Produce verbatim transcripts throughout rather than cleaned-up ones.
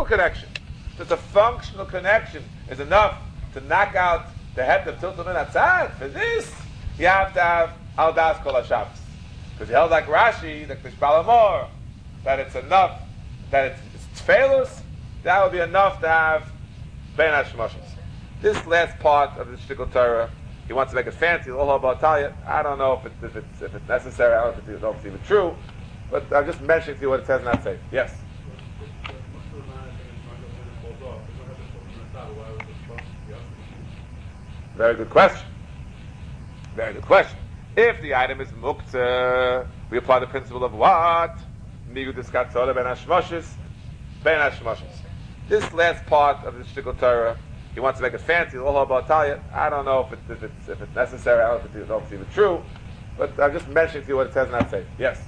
connection. Just a functional connection is enough to knock out the head of tiltum min atzad. For this, you have to have al das kol hashabbos. Because you held like Rashi, like the Shbalamor, that it's enough, that it's, it's tefillos, that would be enough to have ben hashmoshes. This last part of the Shtickle Torah, he wants to make it fancy, all about Talia. I don't know if it's, if it's, if it's necessary, I don't know if it's, it's even true, but I'm just mentioning to you what it says in that safe. Yes? Very good question. Very good question. If the item is muktzah, we apply the principle of what? Migu diskatzole ben hashmoshes, ben hashmoshes. This last part of the Shtickle Torah, he wants to make it fancy, all about Talia. I don't know if it's, if it's, if it's necessary, I don't know if it's, it's even true, but I'm just mentioning to you what it says in that safe. Yes?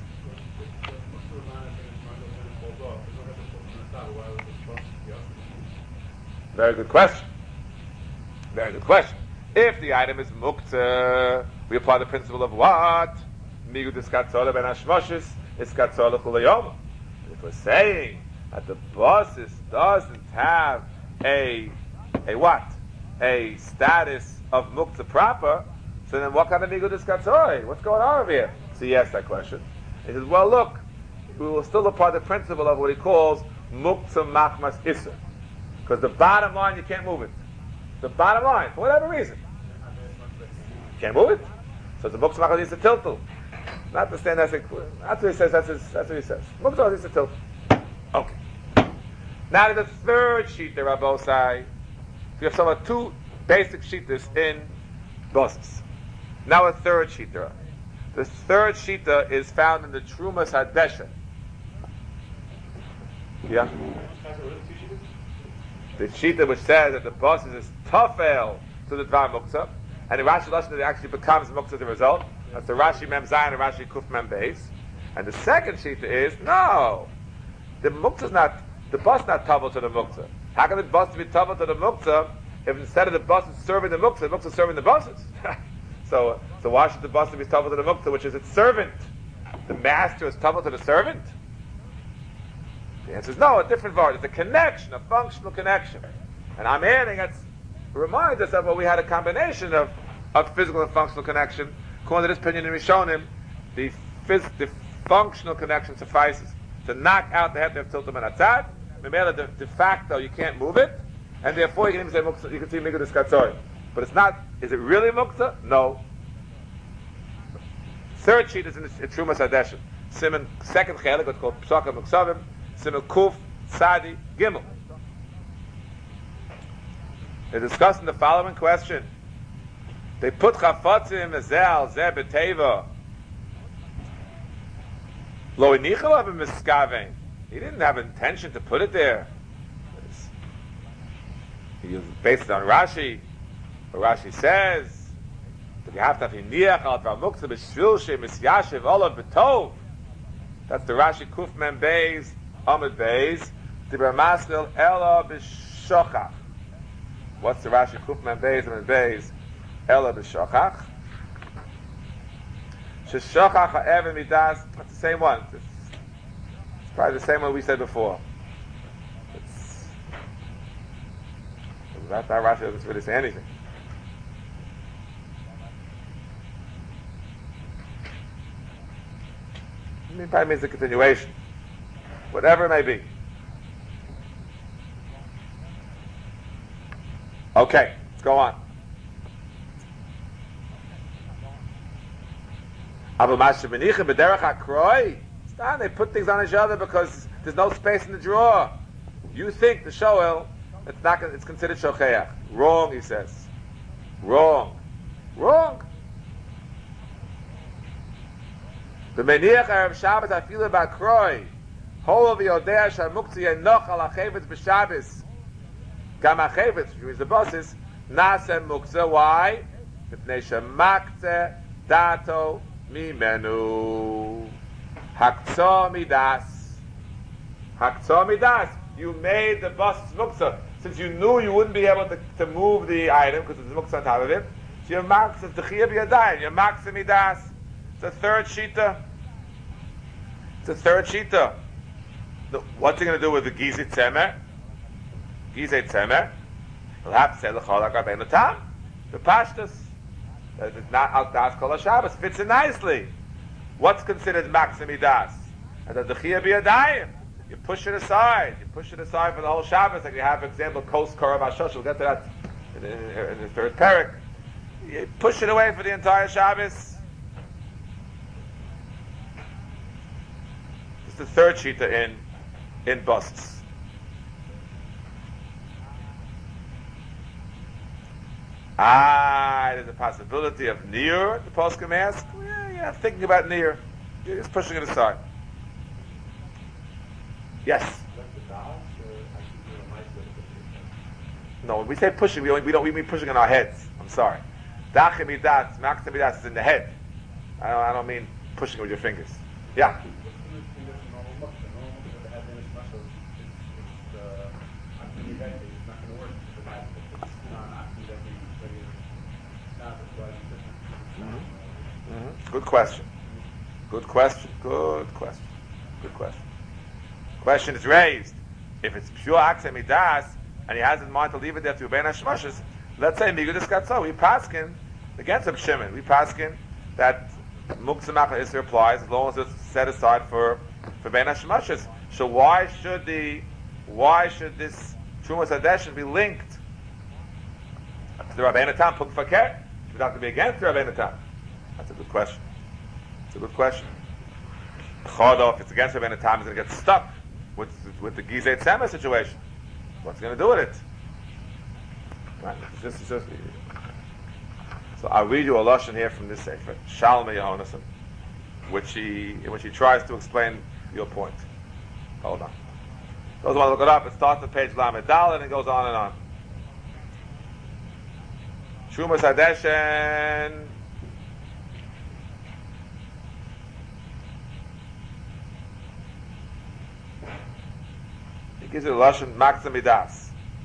Very good question. Very good question. If the item is muktzah, we apply the principle of what? Migu diskatzole ben hashmoshes, iskatzole chulayoma. If we're saying that the bosses doesn't have a a what? A status of muktzah proper, so then what kind of migu diskatzole? What's going on over here? So he asked that question. He says, well look, we will still apply the principle of what he calls muktzah machmas isser. Because the bottom line, you can't move it. The bottom line, for whatever reason. You can't move it. So the muktzah machmas isser tiltul. Not to stand that's, that's what he says, that's, his, that's what he says. Muktzah machmas isser tiltul. Okay. Now the third sheet, the Rabbosai. We have some of two basic shittas in bosses. Now a third shitta. The third shitta is found in the Trumas Hadesha. Yeah? The shitta which says that the bosses is tafel to the Dvar Muktzah, and the Rashi Lashon it actually becomes Muktzah as a result. That's the Rashi Mem Zayin and Rashi Kuf Mem Beis. And the second shitta is, no, the Muktzah is not, the boss is not tafel to the Muktzah. How can the boss be tafel to the Muktzah if instead of the boss is serving the Muktzah, the Muktzah is serving the bosses? so, so why should the boss be tafel to the Muktzah, which is its servant? The master is tafel to the servant? The answer is no, a different word. It's a connection, a functional connection. And I'm adding, it reminds us of what we had a combination of, of physical and functional connection. According to this opinion in Rishonim, the, phys- the functional connection suffices to knock out the head of tiltum and atzad. De, de facto, you can't move it, and therefore you can even say muktzah, you can see migu diskatzore. But it's not, is it really muktzah? No. Third sheet is in, in Trumas Hadesha. Simon, second chelik, what's called Psaka Muksavim, Simon Kuf, Sadi, Gimel. They're discussing the following question. They put chafatzim ezel, zeh beteva. Lo inichel of miskavein. He didn't have intention to put it there. He was based on Rashi. What Rashi says that you have to have hiniach al dvar muktzah b'shvil she misyashiv olav b'tov. That's the Rashi Kuf Mem Beis Amud Beis Dibra Masnil Ela b'shochach. What's the Rashi Kuf Mem Beis Amud Beis Ela b'shochach? Sheshochach ha'evan midas. That's the same one. It's probably the same one we said before. It's, that, that Rashi doesn't really say anything. I mean, it probably means a continuation. Whatever it may be. Okay, let's go on. Abu Masha Benicha B'derech HaKroi. They put things on each other because there's no space in the drawer. You think the shoel, it's not, it's considered shocheach. Wrong, he says. Wrong. Wrong. The meniach Erev Shabbos I feel about kroi. Hol of yodea shal muktzah yenoch al hachevetz b'Shabbos. Gam hachevetz, which means the bosses, nasem muktzah. Why? Mipnei shemaktzeh dato mimenu. Haktzah midas. Haktzah midas. You made the bus muktzah. Since you knew you wouldn't be able to, to move the item because there's muktzah on top of it, so your maktzah is t'chiyah b'yadayim. Your maktzah midas. It's a third shita. It's a third shita. The, what's he going to do with the gizit tzemer? Gizei Tzemer, we'll have to say L'chol HaRabbeinu Tam. The Pashtus, that it's not Al Das Kol HaShabbos, fits in nicely. What's considered Maximidas? And the Dechiyah B'Yadayim. You push it aside. You push it aside for the whole Shabbos. Like you have, for example, Kos Korav HaShosh. We'll get to that in, in, in the third parak. You push it away for the entire Shabbos. It's the third shita in in busts. Ah, there's a possibility of near the poskim ask. Yeah, yeah, thinking about near. You're just pushing it aside. Yes. No, when we say pushing, we, only, we don't we mean pushing in our heads. I'm sorry. Dachimidas, maximidas is in the head. I don't, I don't mean pushing with your fingers. Yeah. Mm-hmm. Good question. Good question. Good question. Good question. Question is raised. If it's pure Aksemidas, and he has in mind to leave it there to Ben Hashmashas, let's say Migudis Gatso, we paskin against Reb Shimon. We paskin that Muktzah Isser applies as long as it's set aside for for Ben Hashmashas. So why should the why should this Trumas Hadeshin be linked to the Rabbeinu Tam Puk Fakir? Should it have to be against the Rabbeinu Tam? That's a good question. It's a good question. Chod, if it's against Rabbeinu Tam, is going to get stuck with with the Gizei Tzemah situation. What's he going to do with it? Right. This is just, so I'll read you a lashon here from this sefer, Shalmei Yehonason, which he in which he tries to explain your point. Hold on. Those who want to look it up, it starts at page Lamed Dal and it goes on and on. Trumas Hadeshen. He gives you a lashon Maximidas.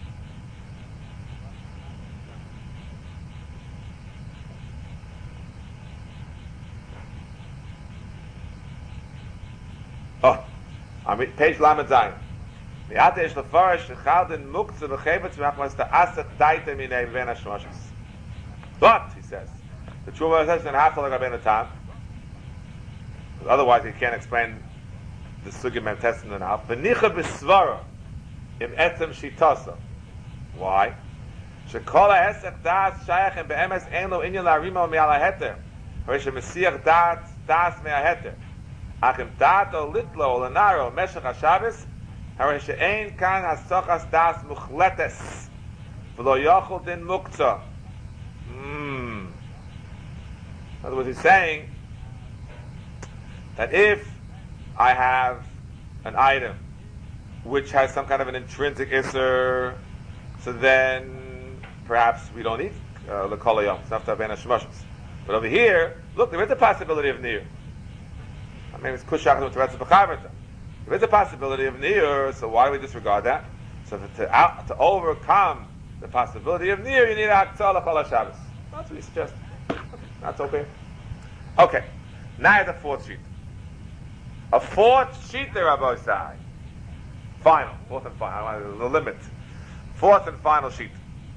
Oh, on page Lamed Zayin. Mi'ate ish lefarish shechaldin muktzah v'chevetz v'achmas ta'asach daite minei v'en hashmashas. But, he says, the Trumas Hadeshen have to like Rabbeinu Tam. Otherwise, he can't explain the sugya mem testin and out. V'nicha b'svara im etzem shitasa. Why? Shekol ha'esach das shayachem be'emes ein lo inyan la'arimo mi'al ha'heter. Harish ha'mesiach das das me'aheter. Ach im dato litlo o lenaro meshach ha'shabbos harish ha'ein kan ha'sochas das muchletes v'lo yochel din muktzah. Hmm. In other words, he's saying that if I have an item which has some kind of an intrinsic isser, so then perhaps we don't need uh, the kol hayom. It's not to have ben hashmashos. But over here, look, there is a possibility of near. I mean, it's kushach with teretz b'chaverta. There is a possibility of near, so why do we disregard that? So that to, out, to overcome the possibility of near, you need haktzah l'chol haShabbos. That's what he suggests. Okay, that's okay. Okay, now the fourth sheet. A fourth sheet there, Rabbi Sai. Final, fourth and final, the limit. Fourth and final sheet.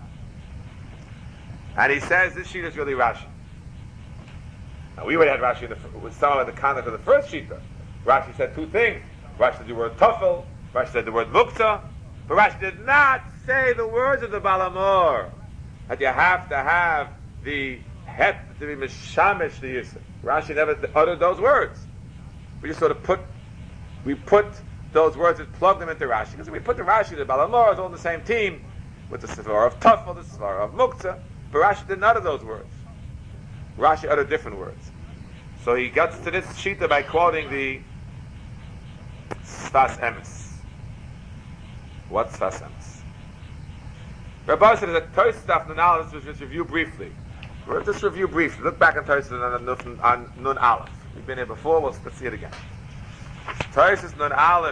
And he says this sheet is really Rashi. Now we already had Rashi in the, with some of the context of the first sheet. Though. Rashi said two things. Rashi said the word tafel. Rashi said the word muktzah. But Rashi did not say the words of the Balamor. That you have to have the het to be mishamish the yisr. Rashi never uttered those words. We just sort of put, we put those words and plug them into Rashi. Because we put the Rashi, the Balamor is all on the same team with the Sivara of Tafel, the Sivara of Muktzah. But Rashi didn't utter those words. Rashi uttered different words. So he gets to this shita by quoting the Sfas Emes. What's Sfas Emes? Rabbi said that Tosfos stuff analysis was just review briefly. We'll just review briefly. Look back on Tosfos on, on Nun Aleph. We've been here before, we'll, let's see it again. Tosfos Nun Aleph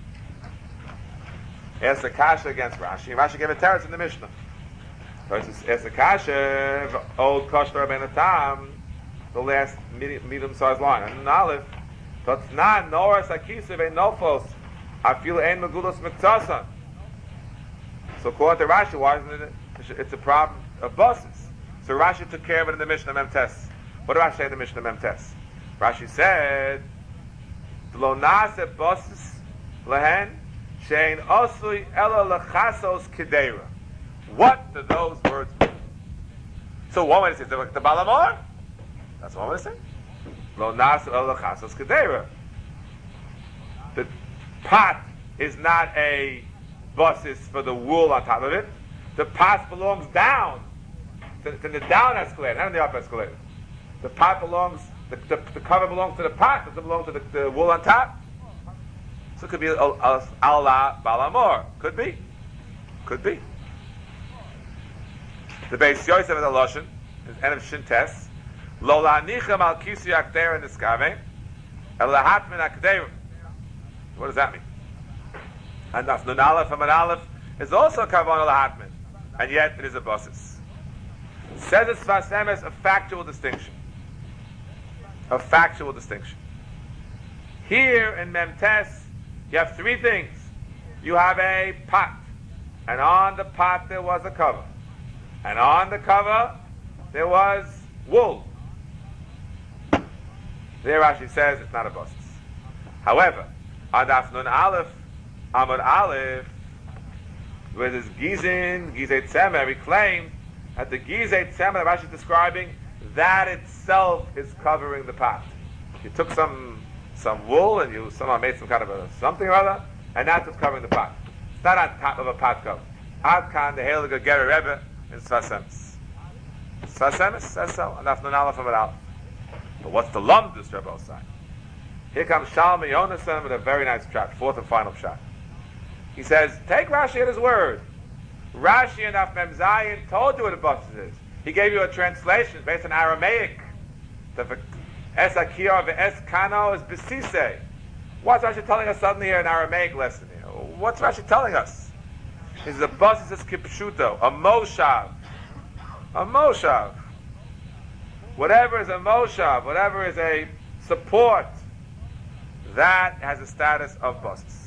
asked a kasha against Rashi, and Rashi gave a teretz in the Mishnah. Tosfos asked a kasha, old Kosh Rabbeinu Tam, the last medium-sized line. And Nun Aleph, Totznan Noras Akisa Ve Nofos, Afil Ein Megulos Miktasan. So according to Rashi, why isn't it? It's a problem of buses. So Rashi took care of it in the Mishnah Memtes. What did Rashi say in the Mishnah Memtes? Rashi said, "Lo nase buses lehen shein osui ela lechasos kedera." What do those words mean? So one way to say, the Balamor. That's one way to say. Lo nase ela lechasos kedera. The pot is not a buses for the wool on top of it. The pot belongs down to, to the down escalator, not in the up escalator. The pot belongs, the, the, the cover belongs to the pot, doesn't belong to the, the wool on top. So it could be Allah Balamor. Could be. Could be. The Beis Yosef of the Loshen is end of Shintes. Lo la'nichem al kisi akdeir niskave, el lahatmin akdeir. What does that mean? And that's nun aleph and aleph is also kavon lahatmin, and yet it is a basis. Says it's Sfas Emes, a factual distinction. A factual distinction. Here in Memtes, you have three things. You have a pot, and on the pot there was a cover, and on the cover there was wool. There Rashi says it's not a basis. However, on Daf Nun Aleph, Amud Aleph, where there's Gizin, Gizei Tzemer, he claimed that the Gizei Tzemer that Rashi is describing, that itself is covering the pot. You took some some wool and you somehow made some kind of a something or other, and that's what's covering the pot. It's not on top of a pot cover. Ad Kan, the Heilige Ger Rebbe, in Sfas Emes. Sfas Emes says so, and that's Nun Aleph Amud Aleph. But what's the Lumdus Rebbe side? Here comes Shalmi Yonasan with a very nice shot, fourth and final shot. He says, take Rashi at his word. Rashi and Af Mem Zayin told you what a basis is. He gave you a translation based on Aramaic. The Es Akiyah ve'es Kano is Besise. What's Rashi telling us suddenly here in Aramaic lesson here? What's Rashi telling us? He says, a basis is Kipshuto, a Moshav. A Moshav. Whatever is a Moshav, whatever is a support, that has a status of basis.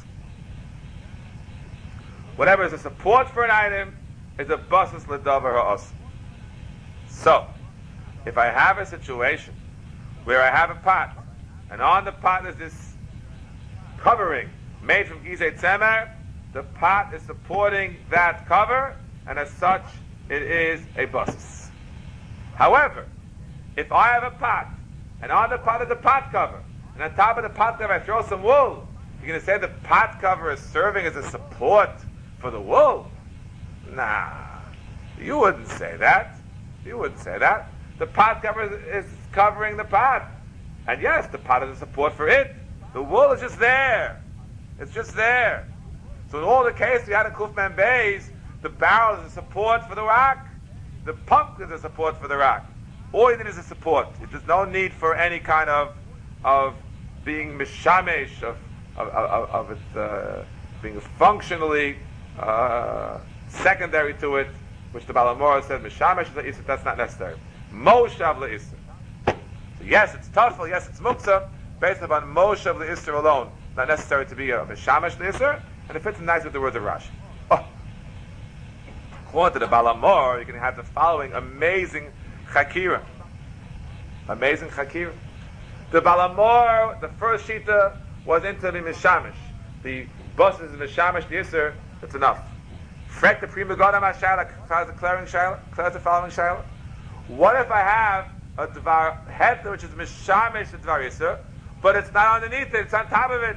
Whatever is a support for an item is a basis l'davar ha'as. So, if I have a situation where I have a pot, and on the pot is this covering made from Gizei Tzemer, the pot is supporting that cover, and as such, it is a basis. However, if I have a pot, and on the pot is a pot cover, and on top of the pot cover I throw some wool, you're going to say the pot cover is serving as a support for the wool? Nah, you wouldn't say that. You wouldn't say that. The pot cover is, is covering the pot. And yes, the pot is a support for it. The wool is just there. It's just there. So in all the cases we had in Kufman Bays, the barrel is a support for the rock. The pump is a support for the rock. All you need is a support. There's no need for any kind of of being mishamesh, of of, of, of it uh, being functionally uh, secondary to it, which the Balamora said, mishamesh le'isr, that's not necessary. Moshav le'isr. So yes, it's tafel, yes, it's muktzah, based upon moshav le'isr alone. Not necessary to be a mishamesh le'isr, and it fits nice with the words of Rashi. Oh. According to the Balamor, you can have the following amazing chakira. Amazing chakira. The Balamor, the first shita, was into the mishamish. The bus is mishamish, the isser, that's enough. Frek the prima gona mashayla, declaring shayla, declares the following shayla. What if I have a dvar head which is mishamish, the dvar isser, but it's not underneath it, it's on top of it.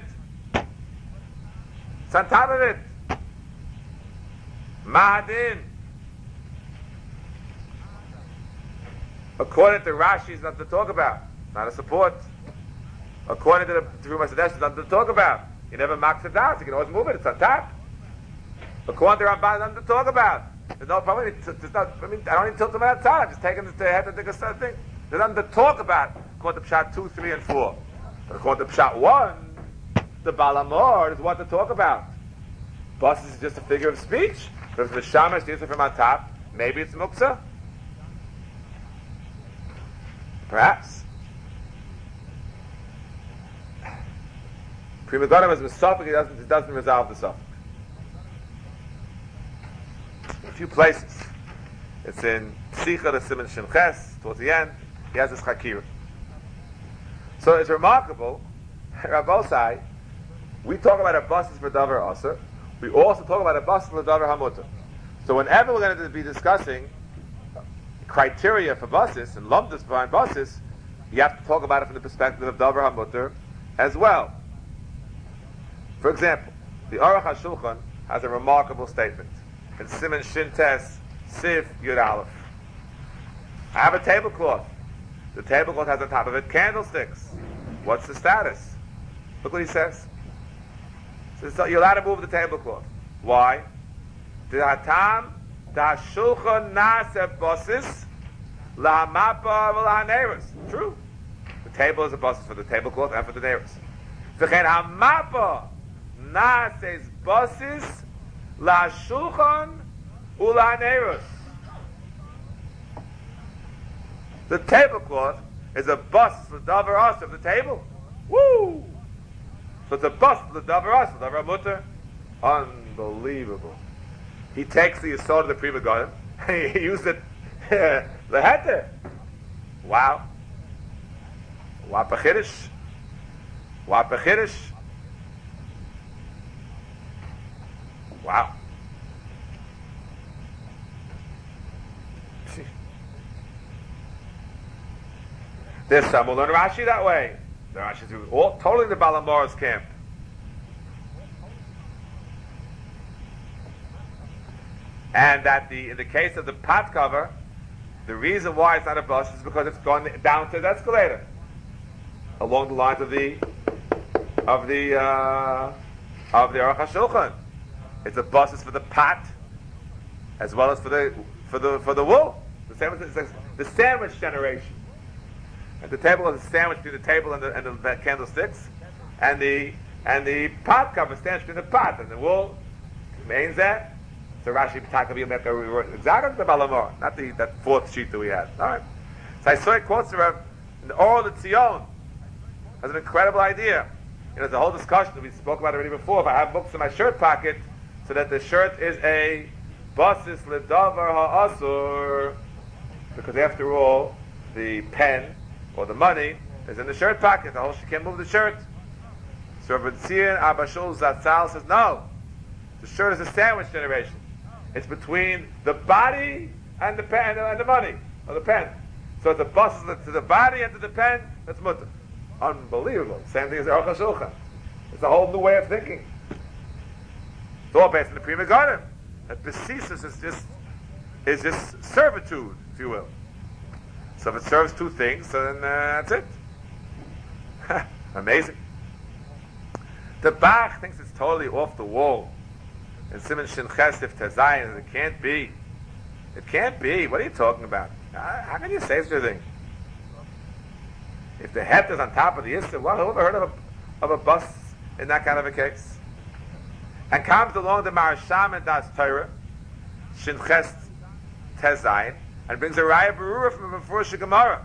It's on top of it. Mahadin. According to Rashi, it's nothing to talk about. Not a support. According to the Terumas Hadesh, it's nothing to talk about. You never mark it down, so you can always move it. It's on top. According to Ramban, it's nothing to talk about. There's no problem. It's, it's not, I mean, I don't even tilt them at time. I'm just taking the head and take a certain thing. There's nothing to talk about. According to Pshat two, three, and four. But according to Pshat one, the Balamor is what to talk about. Bus is just a figure of speech. But if the Shamash is from on top, maybe it's Muktzah. Perhaps. Prima Gona was Misophic, it doesn't, it doesn't resolve the suffix. few places. It's in Psicha, the Siman Shinches, towards the end. He has this Chakira. So it's remarkable, Rabbosai, we talk about a basis for Davar Aser. We also talk about a basis for Davar Hamutter. So whenever we're going to be discussing criteria for basis and lumdus behind basis, you have to talk about it from the perspective of Davar Hamutter as well. For example, the Aruch HaShulchan has a remarkable statement in Siman Shintes Sif Yud Aleph. I have a tablecloth. The tablecloth has on top of it candlesticks. What's the status? Look what he says. He says, so you're allowed to move the tablecloth. Why? Hatam da shulchan nase basis la mapa v'la. True. The table is a basis for the tablecloth and for the neiros. V'chein hamapa nases basis la shulchan ula neiros. The tablecloth is a basis for the davar aser of the table. Woo! So it's a basis for the davar aser, davar mutter. Unbelievable. He takes the yisod of the Pri Megadim and he used it the heter. Wow. What a chiddush. What a chiddush. Wow. There's some who learn Rashi that way. The Rashi is all totally the Balamora's camp. And that the in the case of the pot cover, the reason why it's not a bus is because it's gone down to the escalator, along the lines of the of the uh, of the Aruch HaShulchan. It's a bus for the pot, as well as for the for the for the wool. The same as the, the sandwich generation. And the table is a sandwich between the table and the, and the candlesticks, and the and the pot cover stands between the pot and the wool. Remains that. So Rashi B'Taka B'Yomeka exactly the Balamor, not the that fourth sheet that we had. All right. So I saw it quotes Rav in the Oral Tzion has an incredible idea. You know, there's a whole discussion that we spoke about already before. If I have books in my shirt pocket, so that the shirt is a basis ledavar ha'asur, because after all, the pen or the money is in the shirt pocket. The whole she can't move the shirt. So Rav Tzion Abba Shul Zatzal says no. The shirt is a sandwich generation. It's between the body and the pen and the money, or the pen. So it's a bus to the body and to the pen, that's mutter. Unbelievable. Same thing as the Aruch HaShulchan. It's a whole new way of thinking. It's all based on the Pri Megadim. That besis is just is just servitude, if you will. So if it serves two things, then uh, that's it. Amazing. The Bach thinks it's totally off the wall. And Siman Shin Chesif Tezayin, it can't be. It can't be. What are you talking about? How can you say such a thing? If the het is on top of the Yisr, well, who ever heard of a, of a bus in that kind of a case? And comes along the Marasham and Das Torah, Shin Ches Tezayin, and brings a Raya Berurah from a Mefurish Gemara.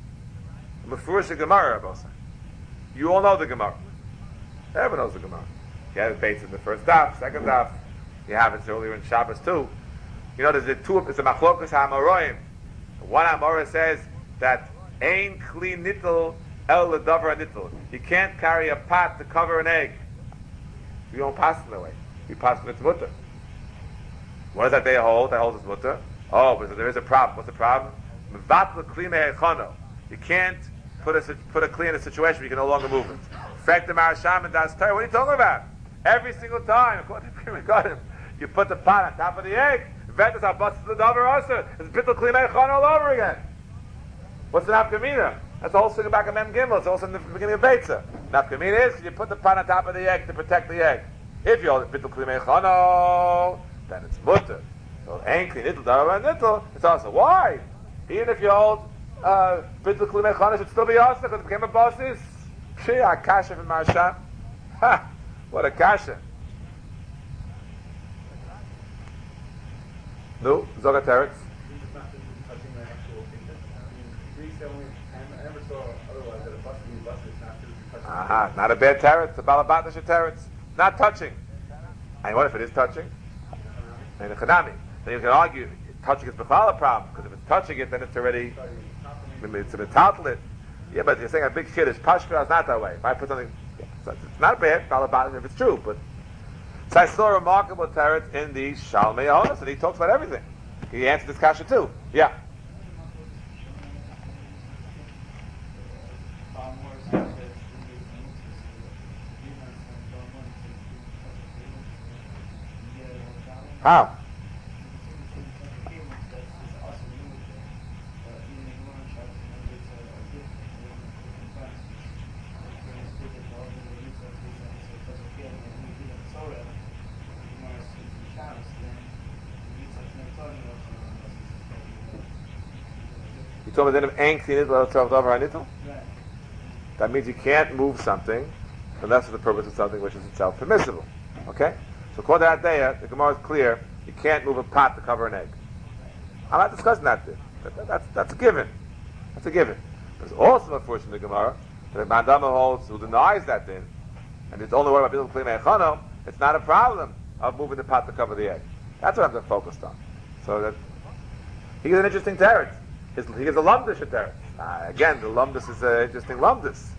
A Mefurish Gemara, Bosa. You all know the Gemara. Everyone knows the Gemara. You have it based in the first daf, second daf. You have it earlier in Shabbos too. You know, there's the two. It's a machlokas ha'amoraim. One Amora says that ein kli nittel el ledavar nittel. You can't carry a pot to cover an egg. You don't pass it that way. You pass it mutter. What does that day hold? That holds its mutter. Oh, but there is a problem. What's the problem? Mevatl kli me'echono. You can't put a put a kli in a situation where you can no longer move it. Fact the Marasham and Das Torah. What are you talking about? Every single time, according to Pri Megadim, you put the pot on top of the egg. Ventus are busted the davar aser. It's bittul kli me'echon all over again. What's the nafkamina? That's the whole thing back of Mem Gimel. It's also in the beginning of Beitza. Nafkamina is you put the pot on top of the egg to protect the egg. If you hold it bittul kli me'echon, then it's mutter. So ain't kli nittel davar nittel. It's also why. Even if you hold uh, bittul kli me'echon, it should still be aser because it became a basis. Gee, akasha from Marasham. Ha. What a kasha. No, Zogat Teretz. Aha, not a bad teretz, a balabatish teretz. Not touching. And what if it is touching? And a chanami. then you can argue touching is b'chlal a problem, because if it's touching it, then it's already, it's a metaltalit. Yeah, but you're saying a big kid is pashkra, it's not that way. If I put something, yeah, so it's not bad, if it's true, but. So I saw a remarkable teretz in the Shalmei Ahonos, and he talks about everything. He answered this kasha too. Yeah. How? You told me that That means you can't move something unless for the purpose of something which is itself permissible. Okay? So according to that day, the Gemara is clear, you can't move a pot to cover an egg. I'm not discussing that thing. That, that, that's, that's a given. That's a given. There's also a portion of the Gemara that Mandama holds who denies that thing, and it's only word about people cleaning echano, it's not a problem of moving the pot to cover the egg. That's what I'm focused on. So that he is an interesting teretz. He is a lumdus teretz. Uh, again, the lumdus is an interesting lumdus.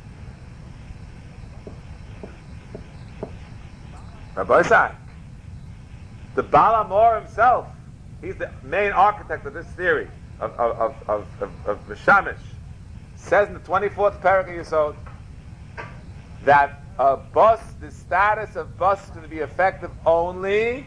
Rabbi Isai, the Baal HaMor himself, he's the main architect of this theory of of of of, of, of Mishamish, says in the twenty-fourth parak of Yesod that a bus, the status of bus is going to be effective only,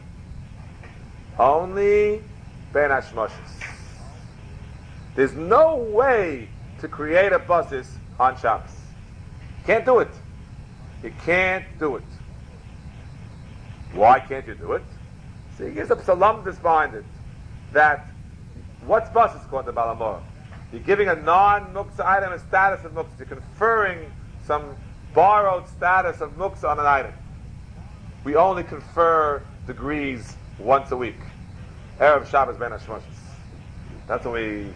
only ben hashmoshes. There's no way to create a buses on Shabbos. You can't do it. You can't do it. Why can't you do it? So he gives up salamdus behind it. That, what's buses called the Baal HaMor? You're giving a non-muktzah item a status of muktzah. You're conferring some borrowed status of muktzah on an item. We only confer degrees once a week. Erev Shabbos ben hashmoshes. That's when we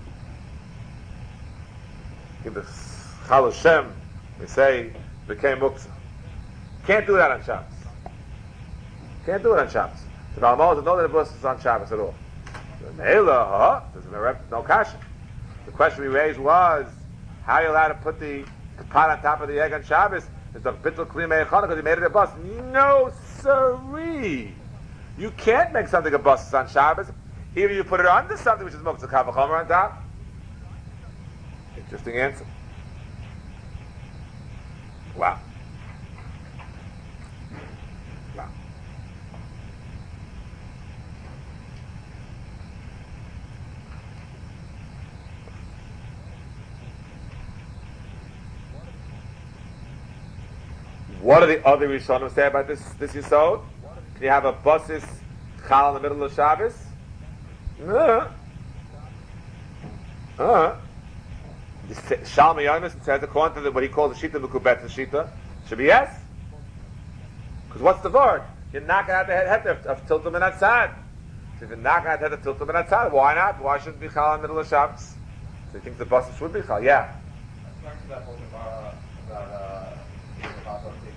give the Chal Hashem, we say, became muktzah. Can't do that on Shabbos. Can't do it on Shabbos. The Baal HaMor doesn't know that the bus is on Shabbos at all. There's no kasha. The question we raised was, how are you allowed to put the pot on top of the egg on Shabbos? It's a bittul kli me'echana because he made it a bus. No, siree. You can't make something a bus on Shabbos. Either you put it under something which is muktzah kavachomer on top. Interesting answer. Wow. Wow. What are the other Rishonim say about this this Yisod? Can you have a busis chal in the middle of Shabbos? No. Uh-huh. Shalmei Yonis says, according to the, what he calls the Shita Mekubet, the Shita, should be yes. Because what's the word? You're knocking out the head, head of Tiltum and Atzad. So if you're knocking out the head of Tiltum and Atzad, why not? Why shouldn't it be Chal in the middle of Shabbos? So he thinks the buses should be Chal. Yeah. Back to that whole Gemara about uh, the Gemara with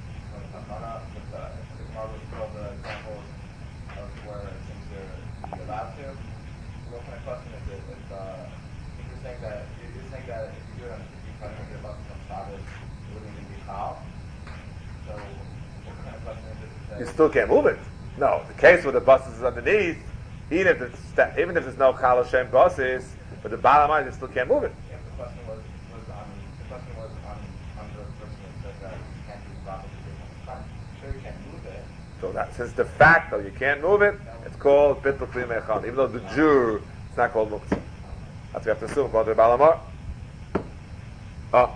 all the examples of where things are allowed to. What kind of question is it? If, uh, if you're saying that you're saying that if you do it on fifteen hundred bucks on Shabbos, it wouldn't even be Chal. So what kind of question is it? To say You still can't move it. No, the case where the bus is underneath, even if it's even if there's no Chal Hashem buses, but the bottom line, you still can't move it. Yeah, the question was was on the question was on on the person that said that you can't do properly. Sure, you can't move it. So that since the fact though you can't move it, it's called bittul kli me'echan. Even though the Jew, it's not called muktzah. That's what we have to assume. Called the Baal HaMor. Oh.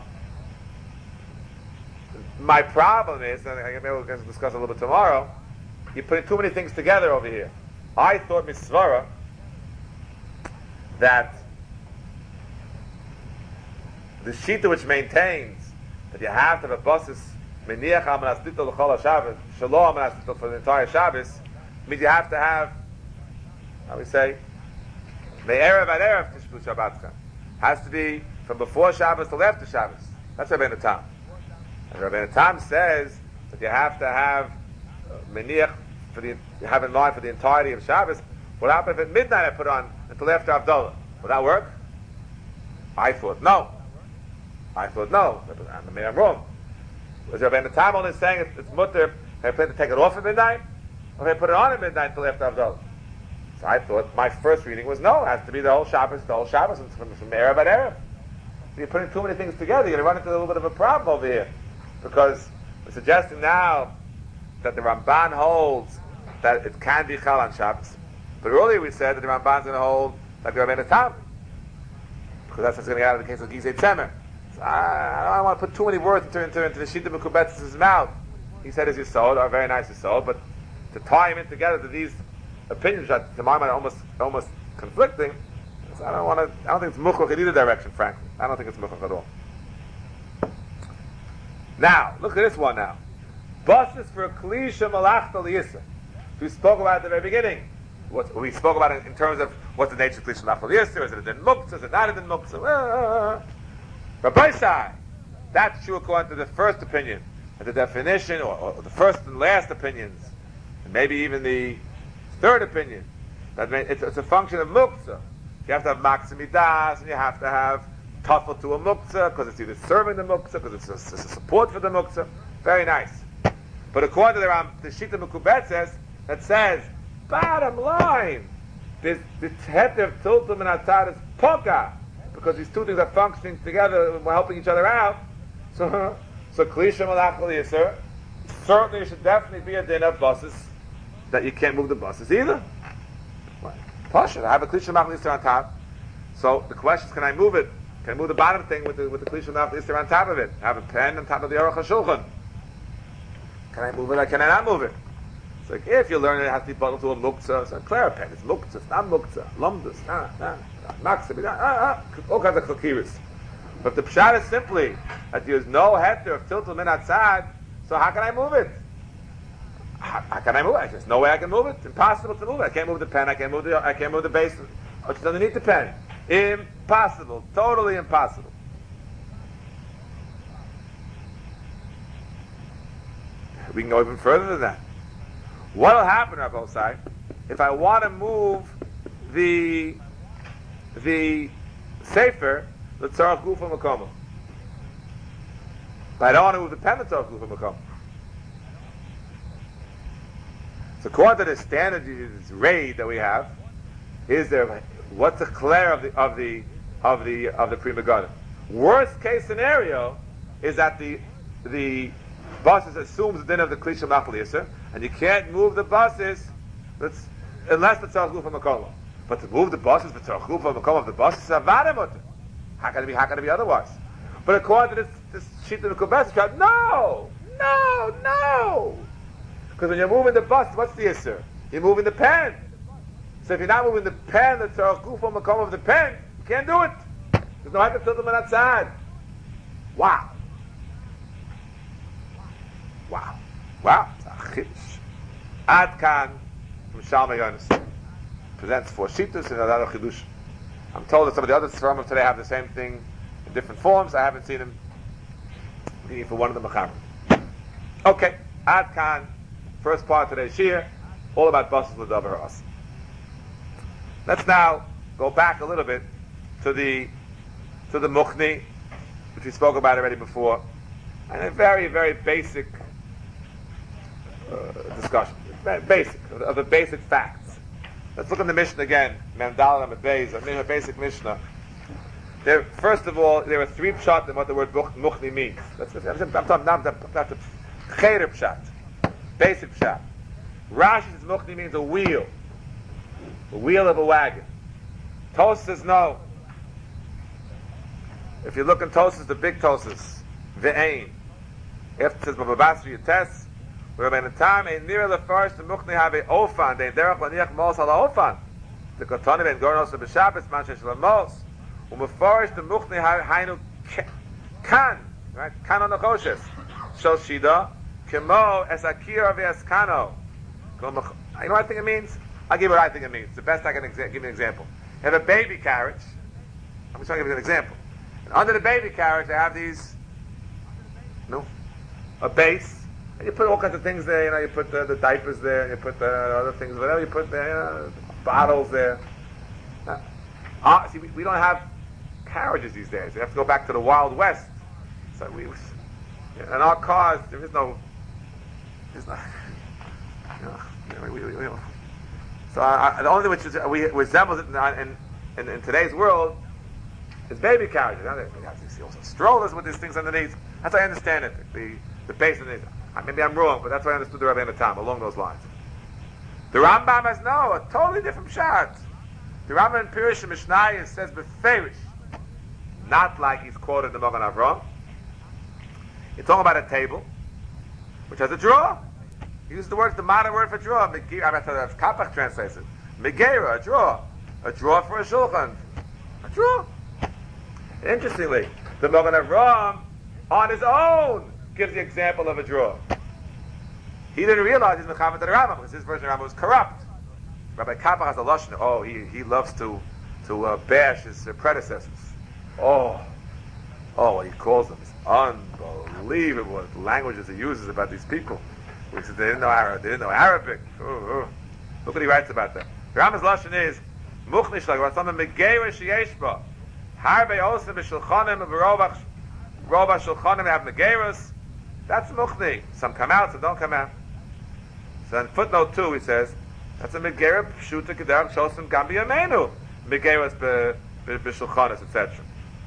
My problem is, and maybe we'll discuss a little bit tomorrow, you're putting too many things together over here. I thought Misvara that the Shita which maintains that you have to have a basis meniach amanas titol l'chol Shabbos, shalom amanas titol for the entire Shabbos, means you have to have, how we say, me'erev ad erev tishbu Shabbatcha. Has to be from before Shabbos till after Shabbos. That's Rabbeinu Tam. And Rabbeinu Tam says that you have to have meniach for the have in mind for the entirety of Shabbos, what happened if at midnight I put on until after Havdalah? Would that work? I thought no. I thought no. I mean, I'm wrong. Was Rabbeinu Tam only saying it's, it's mutter if I plan to take it off at midnight, or if I put it on at midnight until after Havdalah? So I thought my first reading was no. It has to be the whole Shabbos, the whole Shabbos, from, from Erev at Erev. So you're putting too many things together. You're going to run into a little bit of a problem over here, because we're suggesting now that the Ramban holds that it can be Chal on Shabbos. But earlier we said that the Ramban's going to hold like the Rabbeinu Tam, because that's what's going to get out of the case of Gizei Tzemer. So I, I don't want to put too many words into, into, into the Shita Mekubetz's mouth. He said his Yisod are very nice Yisod, but to tie him in together to these opinions that to my mind are almost almost conflicting, so I don't want to. I don't think it's muchach in either direction. Frankly, I don't think it's muchach at all. Now look at this one. Now, basis for a klisha malachta liyisa. We spoke about it at the very beginning. What we spoke about it in terms of what's the nature of klisha malachta liyisa. Is it a din muktzah? Is it not a din muktzah? Uh, Rabbi Sai, that's true according to the first opinion, and the definition, or, or the first and last opinions, and maybe even the third opinion, that it's, it's a function of muktzah. You have to have maksimidas, and you have to have tafel to a muktzah, because it's either serving the muktzah, because it's, it's a support for the muktzah. Very nice. But according to the Ram, the Shita Mekubetzes, that says, bottom line, this this heter of tiltum and atzad is poka, because these two things are functioning together and we're helping each other out. So, so klisha malach l'yisur, certainly it should definitely be a din of buses that you can't move the buses either. Pasha, I have a klisha malach l'yisur on top. So the question is, can I move it? Can I move the bottom thing with the with the klisha malach l'yisur on top of it? I have a pen on top of the Aruch HaShulchan. Can I move it or can I not move it? It's like, if you learn it, it has to be bottled to a muktzah. It's a clear pen. It's muktzah. It's not muktzah. Lumdus. Nah, nah. Maxim. Ah, ah. All kinds of chakiris. But the pshat is simply that there's no heter of tiltul min atzad, so how can I move it? How, how can I move it? There's no way I can move it. It's impossible to move it. I can't move the pen. I can't move the. I can't move the base. Which doesn't need the pen. Impossible. Totally impossible. We can go even further than that. What will happen, Rabbi Osai, if I want to move the the sefer l'tzarach gufa makomo? But I don't want to move the pen l'tzarach gufa makomo. So according to the standard this raid that we have, is there what's the clear of the of the of the of the Pri Megadim? Worst case scenario is that the the buses assumes the din of the klisha malach l'yisur, and you can't move the buses unless the tzarach gufa makomo. But to move the buses, the tzarach gufa makomo of the buses is avada mutter. How can it be? How can it be otherwise? But according to this, this shita mekubetzes, no, no, no. Because when you're moving the bus, what's the yisur? You're moving the pen. So if you're not moving the pen, the tzarach gufa makomo of the pen, you can't do it. There's no heter tiltum min atzad. Wow. Wow. Wow. Ad Kan from Shalmei Yonis presents four shitas and another chidush. I'm told that some of the other Sfarim of today have the same thing in different forms. I haven't seen them meaning for one of the Mechaber. Okay. Ad Kan, first part of today's shir, all about buses l'davar ha'as. Let's now go back a little bit to the to the Muchni, which we spoke about already before, and a very, very basic Uh, discussion, basic of the basic facts. Let's look at the Mishnah again. Mandal and Beis, a basic Mishnah. There, first of all, there are three pshat in what the word muchni means. Let's, I'm talking now about the cheder pshat, basic pshat. Rashi says muchni means a wheel, a wheel of a wagon. Tosas says no. If you look in Tosas, the big Tosas, ve'ain. After it says bababasri yates. Where by the time a near the first the muchni have a ofan, they derech laniach mos ala ofan. The kotani ben gornos of b'shabes manchesh lamos. Umefarish the muchni hainu kan, right? Kan on the choshes. Shel shida kemo es akira ve'eskano. You know what I think it means? I'll give you what I think it means. The best I can exa- give you an example. You have a baby carriage. I'm just going to give you an example. And under the baby carriage, they have these, no, a base. And you put all kinds of things there. You know, you put the, the diapers there, and you put the other things, whatever you put there. You know, bottles there. Uh, uh, see, we, we don't have carriages these days. We have to go back to the Wild West. So we, in our cars, there is no, there's no. You know, we, we, we, so uh, the only thing which is, we resembles it in, in, in today's world is baby carriages. You know, you see also strollers with these things underneath. That's how I understand it. The the base underneath. Maybe I'm wrong, but that's what I understood the Rabbeinu Tam along those lines. The Rambam has no, a totally different shot. The Rambam in Pirush Mishnah says beferish, not like he's quoted in the Magen Avraham. He's talking about a table which has a drawer. He used the word, the modern word for drawer. Megera, I thought that's Kapach translates it. Megera, a drawer, a drawer for a shulchan, a drawer. Interestingly, the Magen Avraham on his own gives the example of a drawer. He didn't realize he's mechaber to the Rambam because his version of the Rambam was corrupt. Rabbi Kappa has a lashon. Oh, he he loves to to uh, bash his uh, predecessors. Oh, oh, what he calls them is unbelievable. What languages he uses about these people. He says they didn't know Arabic. They didn't know Arabic. Ooh, ooh. Look what he writes about that. The Rambam's lashon is muchnish like something megera sheyeshba harbe osim b'shulchanim v'rovach rovach shulchanim have megeras. That's muchni. Some come out, some don't come out. So in footnote two, he says, that's a megera pshuta kederach shosim gam b'yameinu. Megeras b'shulchanis, et cetera.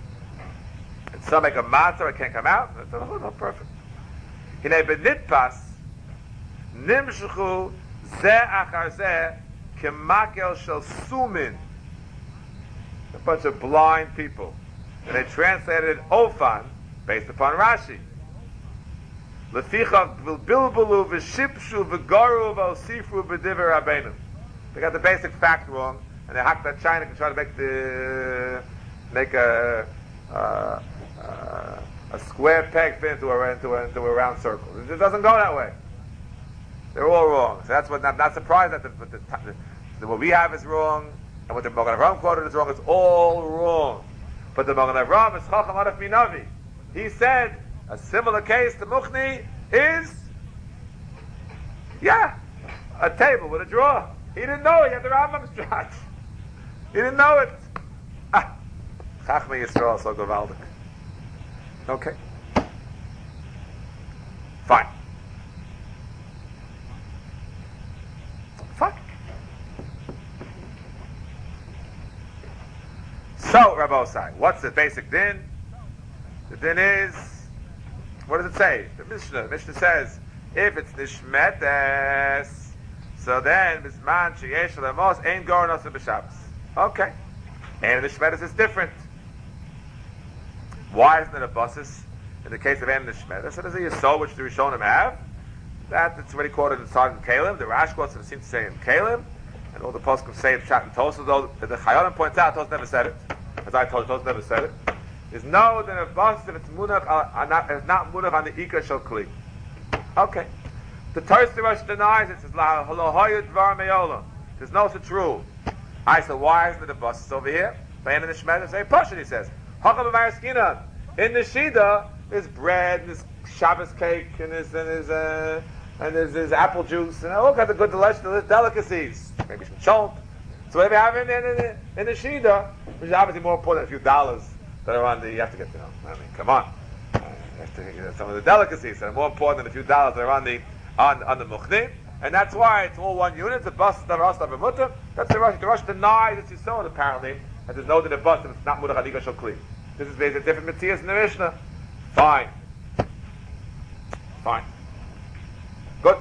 And some make a matzah, it can't come out. That's not perfect. Hinei b'nitpas, nimshuchu zeh achar zeh kemakel shel sumin. A bunch of blind people. And they translated Ofan based upon Rashi. Lefichach bilbulu v'shipshu v'garu v'osifru b'diver rabbeinu. They got the basic fact wrong, and they hacked that China can try to make the make a uh, uh, a square peg fit into a into a, into a round circle. It doesn't go that way. They're all wrong. So that's what. I'm not surprised that the, the, the, the, what we have is wrong, and what the Magen Avraham quoted is wrong. It's all wrong. But the Magen Avraham is Chacham Adaf Minavi. He said a similar case to Muchni is, yeah, a table with a drawer. He didn't know it. He had the Rambam's shot. He didn't know it. Ah, Chachmei Yisrael so gewaldig. Okay, fine, fine. So, Rabbi Osai, what's the basic din? The din is, what does it say? The Mishnah, the Mishnah says, if it's nishmetes, so then bisman sheyesh lemos ain't going on b'Shabbos. Okay, and the nishmetes is different. Why isn't it a basis in the case of an nishmetes? So there's a yisod which the Rishonim have. That it's already quoted in Sargim Kalim. The Rash quotes it seems to say in Kalim, and all the poskim say in Pshat and Tosas. Though the Chayonim points out, Tosas never said it. As I told you, Tosas never said it. Is no, then a basis if it's munach uh, not, it's not munach on the ikar shel kli. Okay. The Tosas Rosh denies it. Says la halohoyed dvar me'olam. There's no such rule. I said, why isn't it a basis over here? By end of the Shemad, say Pasha. He says, Hakam Skinan. In the Shida, there's bread, there's Shabbos cake, and there's and there's uh, and there's, there's apple juice, and all kinds of good delicious delicacies. Maybe some chont. So whatever you have in, in, in, in the Shida, which is obviously more important than a few dollars that are on the. You have to get, you know. I mean, come on. Uh, you have to, you know, some of the delicacies that are more important than a few dollars that are on the on on the muchnim, and that's why it's all one unit. The bus the Rosh of a mutter. That's the Rosh. The Rosh denies it's his own apparently, and there's no that the bus and it's not mutach adiga shel kli. This is based on different materials in the Mishnah. Fine. Fine. Good.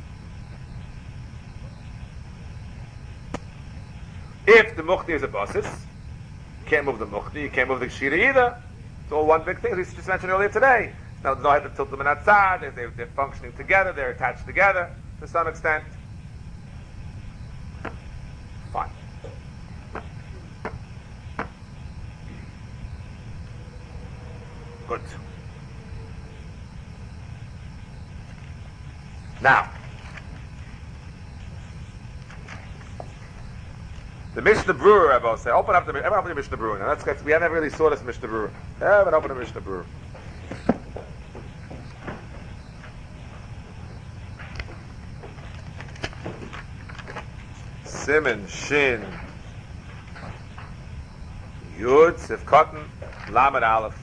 If the muchni is a basis, you can't move the muchni, you can't move the shira either. It's all one big thing, as we just mentioned earlier today. Now, there's no head to tilt them in outside, they're, they're functioning together, they're attached together to some extent. Fine. Good. Now, the Mishnah Brewer, I will say, open up the, open up the Mishnah Brewer. Now, let's get, we haven't really saw this Mishnah Brewer. Haven't opened the Mishnah Brewer. Simon Shin Yud Sif Cotton Lamed Aleph.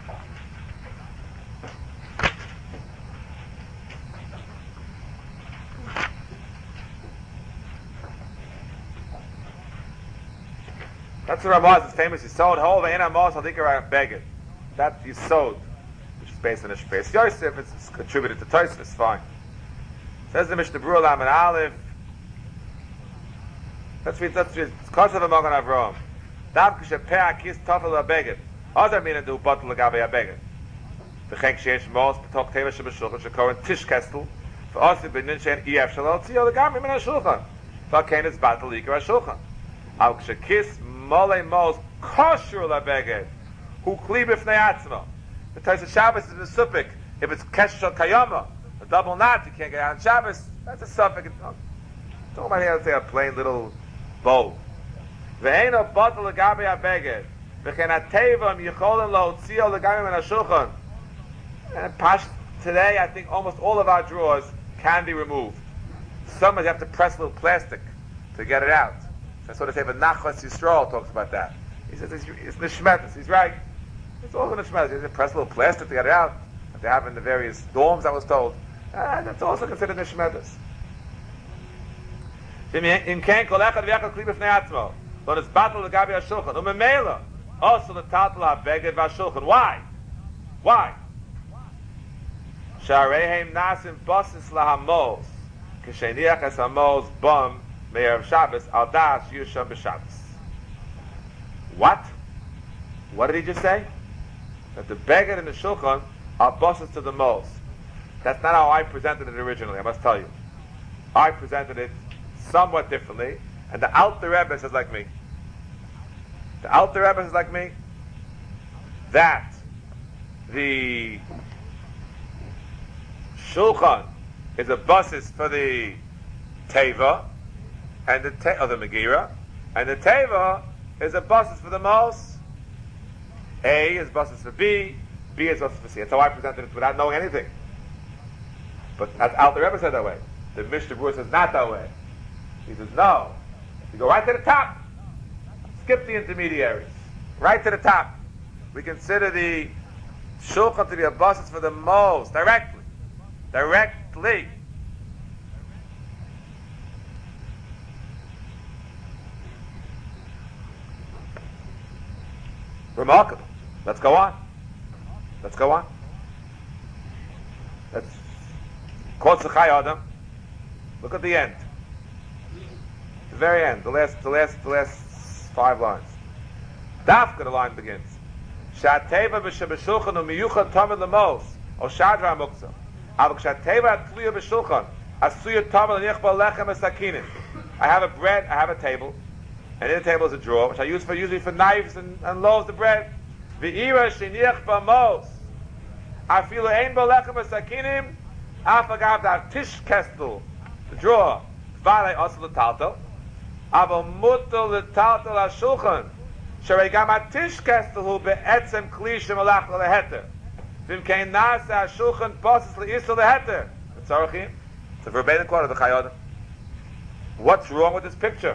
That's the Ramaz is famous. Yisod Hol Ve'ena Mos Hadikar Beged. That Yisod, which is based on the Shpes Yosef, it's attributed to Tosfos. It's fine. Says the Mishnah Berurah Lamed Aleph. Let's read. Let's read. Kosav Magen Avraham. Dav Kishapeh Akis Tafel Abeged. Other meaning do Batel Lagabe Abeged. The Chenk Sheish Mos Betok Teva Shebeshulchan Shekoren Tish Kestel. For us the Benin Shein Ef Shalom Tzio Lagami Min HaShulchan. For Kain is Batel Likar HaShulchan. Al Kishakis Mole Mos Kosher Labeged. Who Kli B'fnei Atzmo. The Tosfos Shabbos is a Supik. If it's Kesher Kayama, a double knot, you can't get out on Shabbos. That's a suffix. Don't about here to say a plain little bow. Ve'eno batel legabe habeged. V'chen hatevam yicholim laotzio legabe min hashulchan. And Pash, today, I think almost all of our drawers can be removed. Some of you have to press a little plastic to get it out. That's what they say. But Nachlas Yisrael talks about that. He says it's, it's nishmetas. He's right. It's all nishmetas. You have to press a little plastic to get it out. That they have in the various dorms, I was told. And that's also considered nishmetas. In Kain kol echad v'echad kli b'fnei atzmo. Lo nisbatel legabe hashulchan. Umemela. Also the tatel habeged v'hashulchan. Why? Why? Shareihem nasim basis lahamos. K'sheniach es hamos bam me'erev Shabbos al das yusham b'Shabbos. What? What did he just say? That the beged and the shulchan are basis to the mos. That's not how I presented it originally, I must tell you. I presented it somewhat differently, and the Alter Rebbe says like me. The Alter Rebbe says like me that the Shulchan is a basis for the Teva, and the te- or the Megillah, and the Teva is a basis for the Mos. A is basis for B, B is basis for C. That's how I presented it without knowing anything. But as Alter Rebbe said that way, the Mishnah Berurah says not that way. He says no. You go right to the top. Skip the intermediaries. Right to the top. We consider the Shulchan to be a basis for the most directly. Directly. Remarkable. Let's go on. Let's go on. Let's quote Zechai Adam. Look at the end. The very end. The last, the last, the last five lines. Dafka the line begins. Shateva b'shebeshulchan u'miyuchan tamid lemos o shadra muktzah. Avak shateva atluya b'shulchan asuya tamid l'nichba lechem esakinim. I have a bread. I have a table, and in the table is a drawer which I use for usually for knives and, and loaves of bread. V'ira shenichba mos. Afilu ein bo lechem esakinim. Afagav da tish kestel. The drawer. V'alei osel l'taltel. Aval mutal l'taltel ha'shulchan. Sharei gam ha'tish kestel hu be'etzem kli shemalach l'heter. V'im kein nasa ha'shulchan basis l'isel l'heter. It's a verbatim quote of the Chayyim. What's wrong with this picture?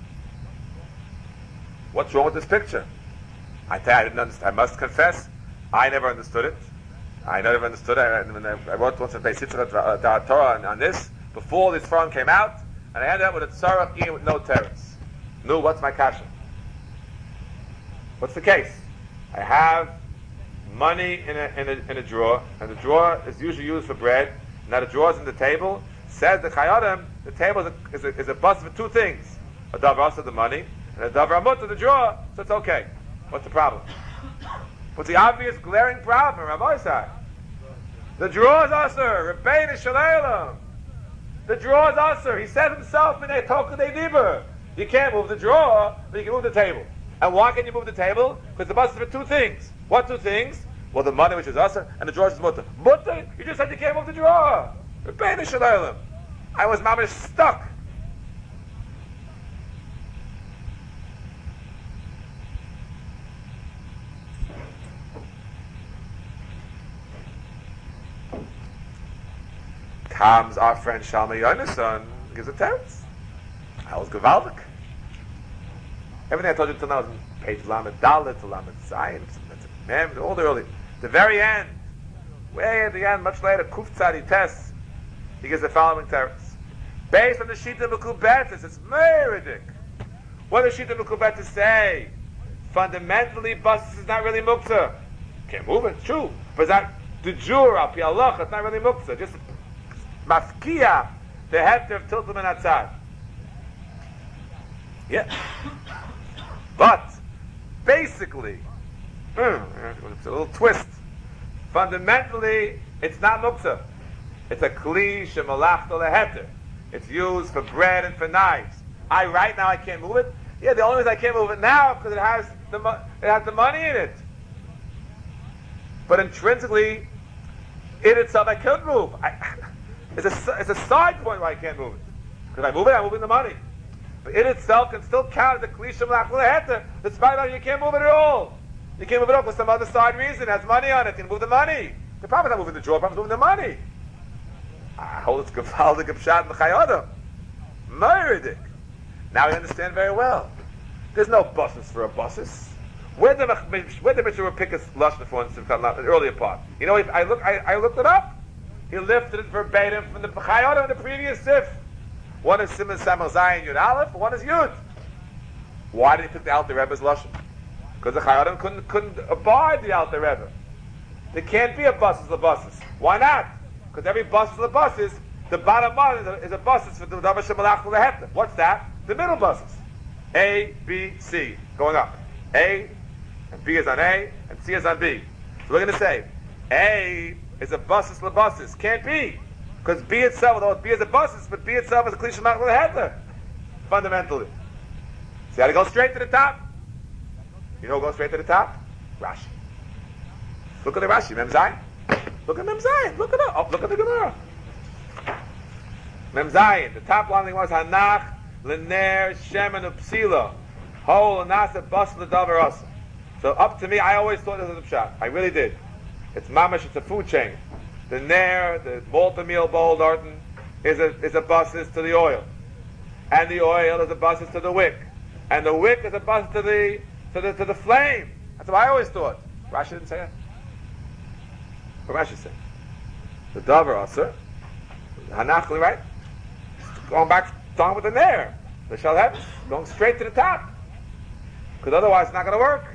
What's wrong with this picture? I tell you, I didn't understand. I must confess, I never understood it. I never understood it. I, I wrote once a Beis Yitzchak Torah on, on this before this forum came out, and I ended up with a tzarach in with no teretz. No, what's my kasha? What's the case? I have money in a, in a in a drawer, and the drawer is usually used for bread. Now the drawer is in the table. Says the Chayyim, the table is a, is a, is a bus for two things: a davar asa, the money, and a davar amut, the drawer. So it's okay. What's the problem? What's the obvious glaring problem, Rabbi Isai? The drawer is aser. Rebbeinu Shalom. The drawer is aser. He said himself in a Tokadei Dibur. You can't move the drawer, but you can move the table. And why can you move the table? Because the bus is for two things. What two things? Well, the money, which is aser, and the drawer is mutter. Mutter? You just said you can't move the drawer. Rebbeinu Shalom. I was mamish stuck. Comes our friend Shalma Yonason, gives a teretz. That was Gavaldik. Everything I told you until now is in page Lamed Dalet to Lamed Zayin, Mem, all the early. The very end, way at the end, much later, Kuf Tzadi Tes, he gives the following teretz. Based on the Shita Mekubetis, it's meridic. What does Shita Mekubetis say? Fundamentally, Basis is not really Muktzah. Can't move it, it's true. But that, the Jur, Al Pi Allah, it's not really Muktzah. Just Mafkia, the head of Tiltum and Atzad. Yeah. But, basically, it's a little twist. Fundamentally, it's not muktzah. It's a kli shemalachta leheter. It's used for bread and for knives. I right now I can't move it. Yeah, the only reason I can't move it now because it has the mo- it has the money in it. But intrinsically, it itself I could move. I, it's a it's a side point why I can't move it. Because I move it, I'm moving the money. But it itself can still count as a kli shemalachta leheter. Despite that, you can't move it at all. You can't move it up for some other side reason. It has money on it. You can move the money. The problem is not moving the drawer. The problem is moving the money. I hold it's Gevaldik Pshat and Chayodam. Meridic. Now we understand very well. There's no buses for a buses. Where did the where did Mishnah pick his lashon for instance an earlier part? You know, if I look, I, I looked it up. He lifted it verbatim from the Chayodam in the previous sif. One is Simon Samar Zayin Yud Aleph. One is Yud. Why did he pick the Alter Rebbe's lashon? Because the Chayadim couldn't, couldn't abide the Alter Rebbe. There can't be a buses the buses. Why not? Because every bus is the buses, the bottom one is a, is a buses for the Davar Shemalach Leheter. What's that? The middle buses. A, B, C. Going up. A, and B is on A, and C is on B. So we're going to say, A is a buses the buses. Can't be. Because B itself, although B is a buses, but B itself is a Kli Shemalach Leheter. Fundamentally. So you got to go straight to the top. You know, go straight to the top. Rashi. Look at the Rashi. Mem Zayin. Look at Mem Zayin. Look at the. Oh, look at the Gemara. Mem Zayin. The top line was Hanach Lener Shemen Upsila Hol Nasa Bas Ledavar Asa. So up to me, I always thought this was a pshat. I really did. It's mamash. It's a food chain. The Ner, the malta meal bowl, Darton, is a is a buses to the oil, and the oil is a buses to the wick, and the wick is a bus to the To the, to the flame. That's what I always thought. Rashi didn't say that. What Rashi said? The Davar Aser, Hanachli, right? Going back, talking with the Nair. The Shalhev, going straight to the top. Because otherwise it's not going to work.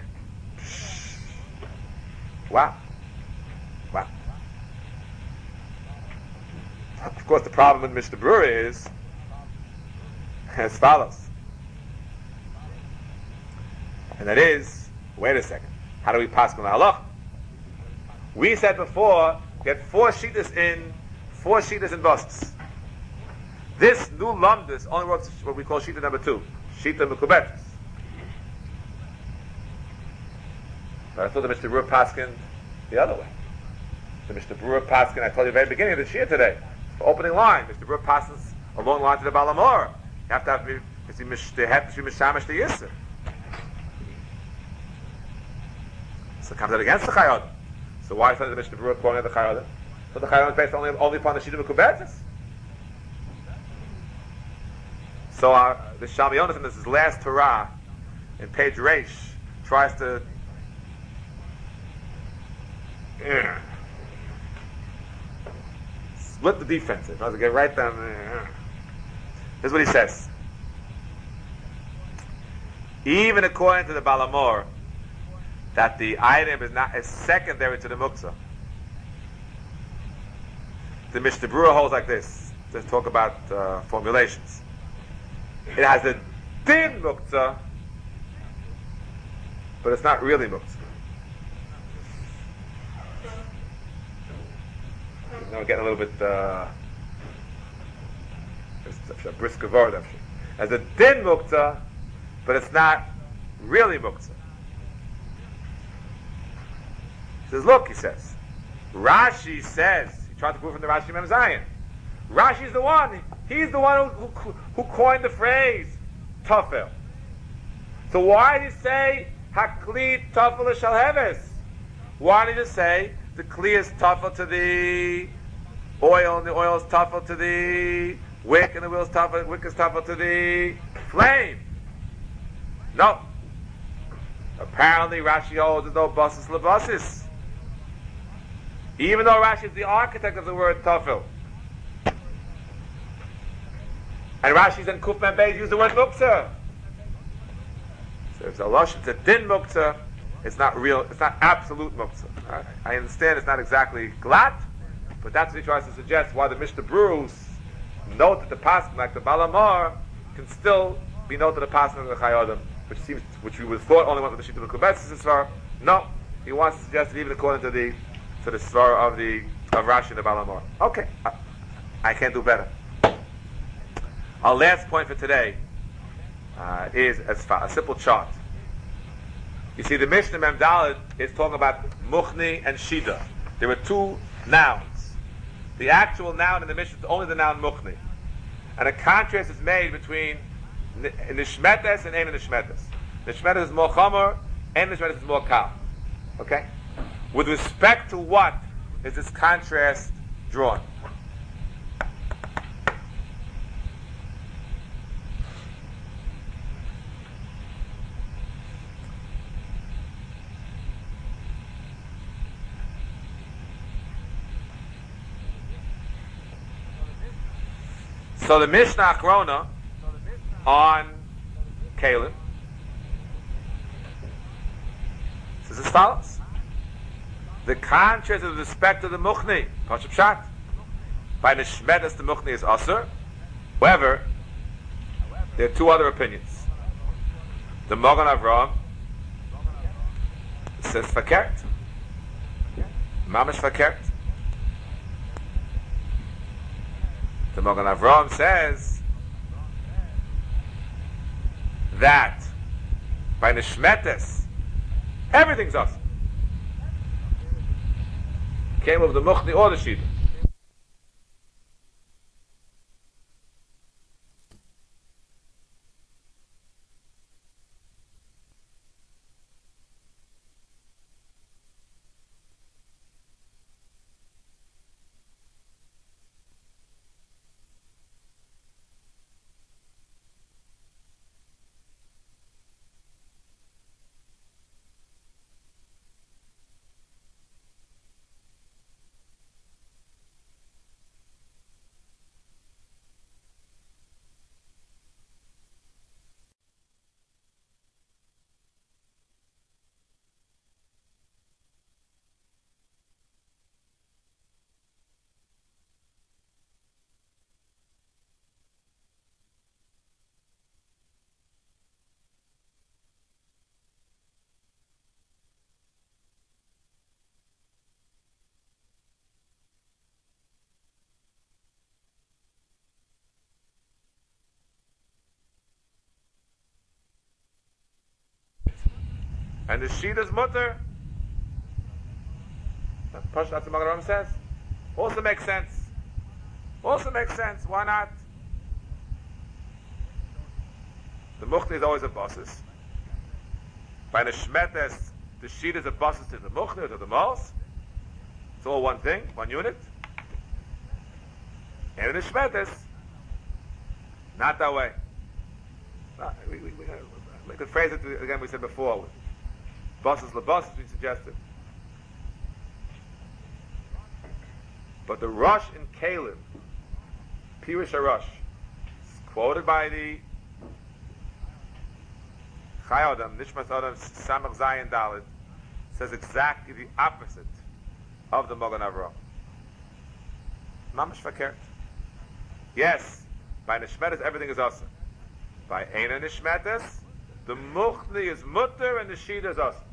Wow. Wow. Of course, the problem with Mishnah Berurah is as follows. And that is, wait a second, how do we pass on the halach? We said before, get four sheetas in, four sheetas in busts. This new lumdus only works what we call sheeta number two, sheeta mekubetis. But I thought the Mishnah Berurah paskin the other way. The Mishnah Berurah paskin, I told you at the very beginning of the shir today, the opening line, Mishnah Berurah passes a long line to the Balamor. You have to have, you have to be mishamash the yisr. So it comes out against the Chayod. So why is the Mishnah Berurah calling it the Chayod? So the Chayod is based only, only upon the Shita Mekubetis. So uh, the Shalmi Yonas in this last Torah, in page Reish, tries to uh, split the defense. He tries to get right down there. Here's what he says. Even according to the Balamor, that the item is not is secondary to the muktzah. The Mishnah Berurah holds like this. Let's talk about uh, formulations. It has a din muktzah, but it's not really muktzah. Now we're getting a little bit uh, a brisk word. It has a din muktzah, but it's not really muktzah. He says, look, he says, Rashi says, he tried to prove from the Rashi Mem Zayin. Rashi's the one, he's the one who, who, who coined the phrase, tafel. So why did he say, hakli tafel shalheves? Why did he say, the kli is tafel to the oil, and the oil is tafel to the wick, and the wick is tafel, wick is tafel to the flame. No. Apparently Rashi holds there's no basis lebasis. Even though Rashi is the architect of the word tafel. And Rashi's in Kuf Mem Beis use the word muktzah. So if the lashon to din muktzah, it's not real, it's not absolute muktzah. Right? I understand it's not exactly glatt, but that's what he tries to suggest why the Mishnah Berurah note that the pasuk, like the Balamar, can still be noted the pasuk of the Chayei, which seems, which we would have thought only went with the Shita of the Kubetzis Svar. No, he wants to suggest that even according to the to the Svar of the of Rashi and the Balamar. Okay, I, I can't do better. Our last point for today uh, is as far, a simple chart. You see, the Mishnah Mem Daled is talking about Muchni and Shida. There were two nouns. The actual noun in the Mishnah is only the noun Muchni. And a contrast is made between Nishmetes and Ein Nishmetes. Nishmetes is more Chomer, Ein Nishmetes is more Kal. Okay? With respect to what is this contrast drawn? So the Mishnah Achrona on Kalim says as follows: the contrast is with respect to the Muchni, Pashup Shat. By Nishmetes, the Muchni is Asur. However, there are two other opinions. The Magen Avraham says Fakert, Mamish Fakert. The Magen Avraham says that by Nishmetes, everything's us. Came of the Muchni or the Shida. And the Shida's mutter, that's what the Magen Avraham says, also makes sense. Also makes sense. Why not? The Muchni is always a bosses. By the Shmetes, the Shida is a bosses to the Muchni or to the Mals. It's all one thing, one unit. And in the Shmetes, not that way. No, we, we, we, we could phrase it again, we said before. Bosses lebosses, we suggested. But the Rosh in Kalim, Pirush HaRosh, quoted by the Chayei Adam, Nishmas Adam, Samach Zayin Dalet, says exactly the opposite of the Magen Avraham. Mamash Fakert. Yes, by Nishmetes everything is awesome. By Eina Nishmetes, the Muchni is mutter and the Shida is awesome.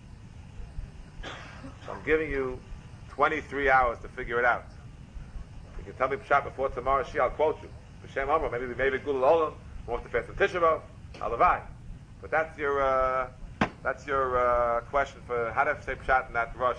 So I'm giving you twenty-three hours to figure it out. If you can tell me Pshat before tomorrow, Shi, I'll quote you. B'Shem Amar, maybe maybe Gulul Olam, we'll have to fast on Tisha B'Av, Alavai. But that's your uh, that's your uh, question for how to say Pshat in that rush.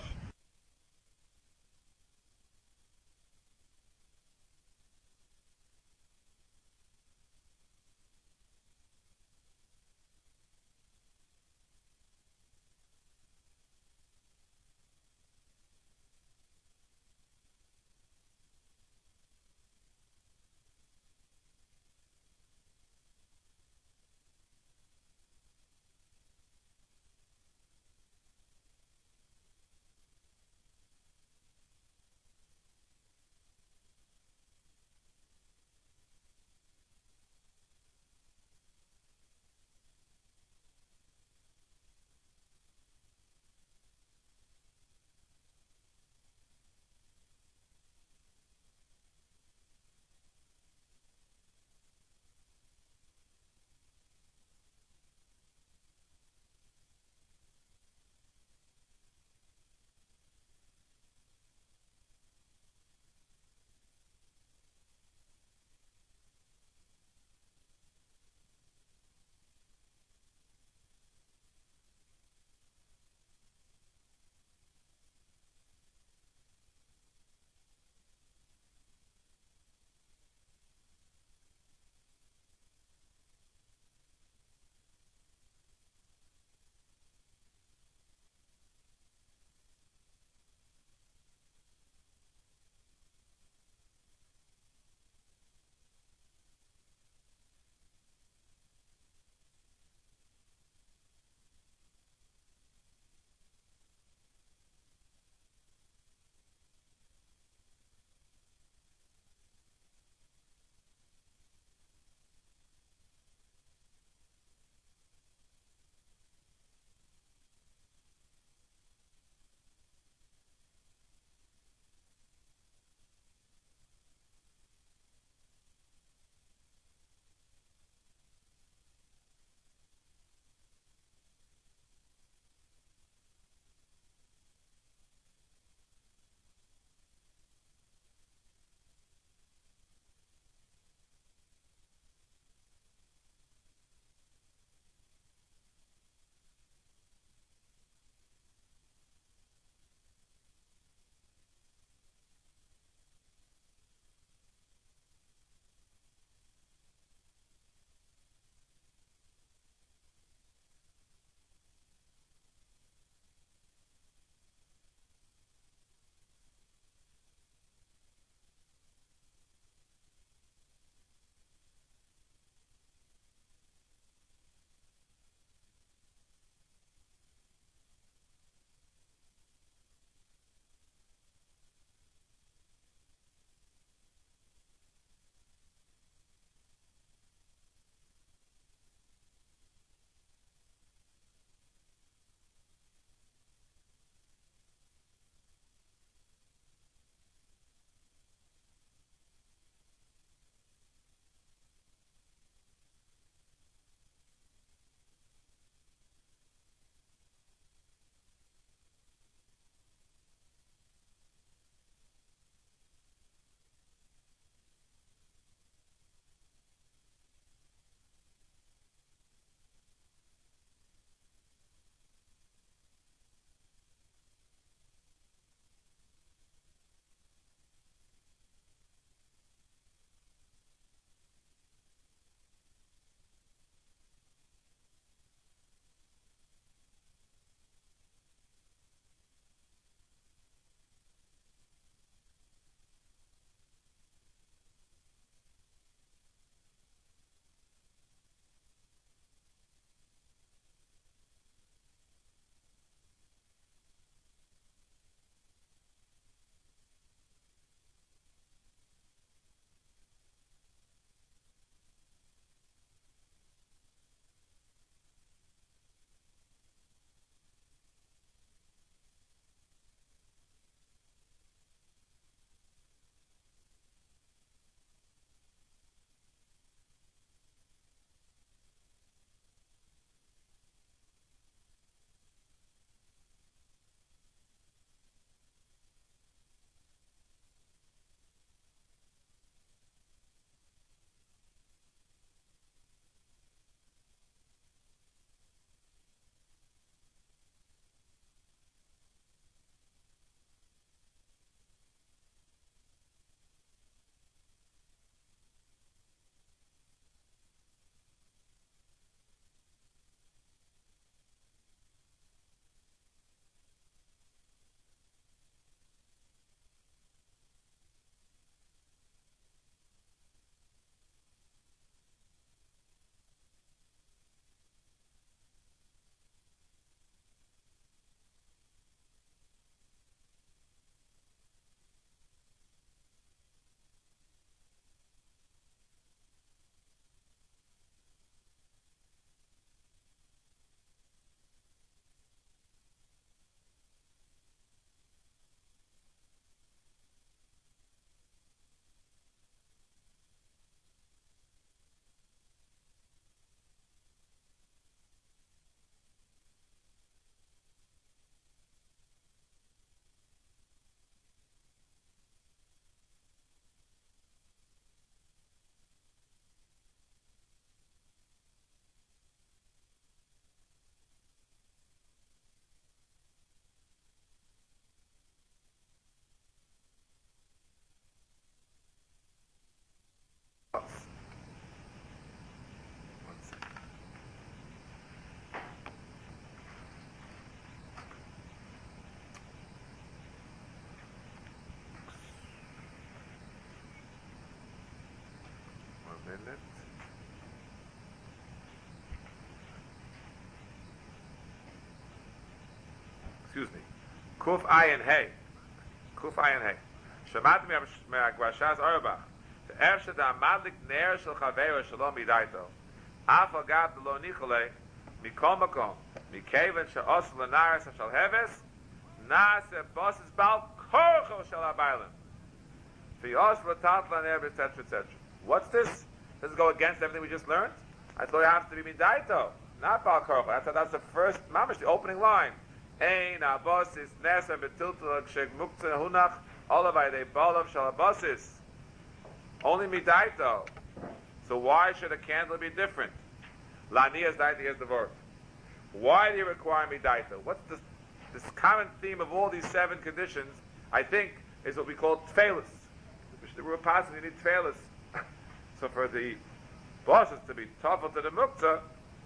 excuse me, Kuf Ayin Hey, Kuf Ayin Hey. Shamat me'agvashas Auerbach. The Ershe da Amadlik Ner Shel Chaveiro Shalom Midaito. Afal Gad Lo Nichole Mikol Makom Mikeven She'os L'Naris Shal Heves Nase Bosses Bal Korcho Shel Abaylim Fios L'Tat L'Ner et cetera, et cetera. What's this? Does it go against everything we just learned? I thought it has to be Midaito, not Bal Korcho. That's that's the first mamash, the opening line. Ein Abossis Nese Betiltul Ksheg Muktzeh Hunach Olavai De Balav Shal Abossis. Only Midaito. So why should a candle be different? Lanias Daito, here's the word. Why do you require Midaito? What's this, this common theme of all these seven conditions, I think, is what we call Tfelis. The Ruach Pasuk, you need Tfelis. So for the bosses to be tougher to the Muktzah,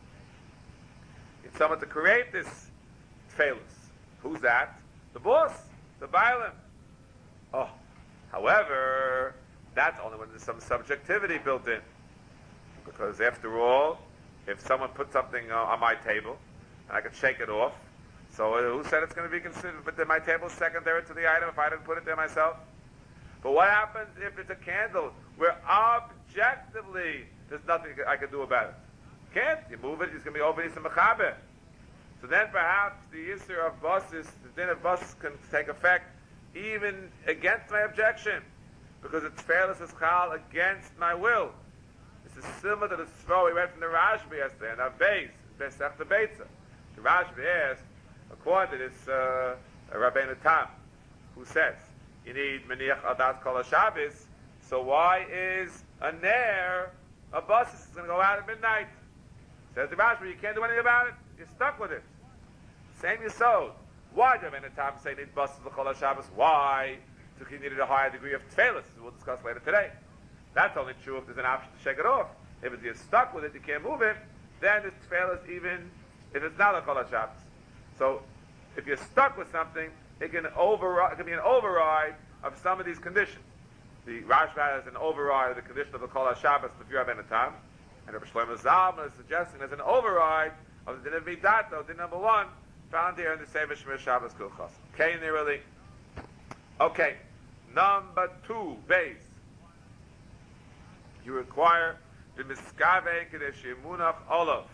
you need someone to create this Tfelis. Who's that? The boss, the Bailim. Oh, however, that's only when there's some subjectivity built in. Because after all, if someone put something uh, on my table, and I could shake it off, so uh, who said it's going to be considered, but then my table is secondary to the item if I didn't put it there myself? But what happens if it's a candle where objectively there's nothing I can do about it? Can't. You move it, it's going to be over some mechaber. So then perhaps the issue of buses, the din of buses can take effect even against my objection, because it's fairless as chal against my will. This is similar to the svara we read from the Rashbi yesterday, and our base, Besech the Beitza. The Rashbi asked, according to this uh, Rabbeinu Tam, who says, you need Meniach Adas Kol HaShabbos, so why is a Ner, a bus is going to go out at midnight? Says the Rashbi, you can't do anything about it, you're stuck with it. Same Yisod. Why did Rabbeinu Tam say need buses for Kol HaShabbos? Why? Because he needed a higher degree of tefillah, as we'll discuss later today. That's only true if there's an option to shake it off. If you're stuck with it, you can't move it, then it's tefillah even if it's not a Kol HaShabbos. So, if you're stuck with something, it can override, it can be an override of some of these conditions. The Rashba has an override of the condition of the Kol HaShabbos, the fear of Enatam, and Rabbi Shlomo Zalman is suggesting there's an override of the din of Midato, din number one, found here in the Sefer Shemir Shabbos Kulchas. Okay, nearly. Okay, number two, base. You require the Miskave Kadesh Yemunach Olav.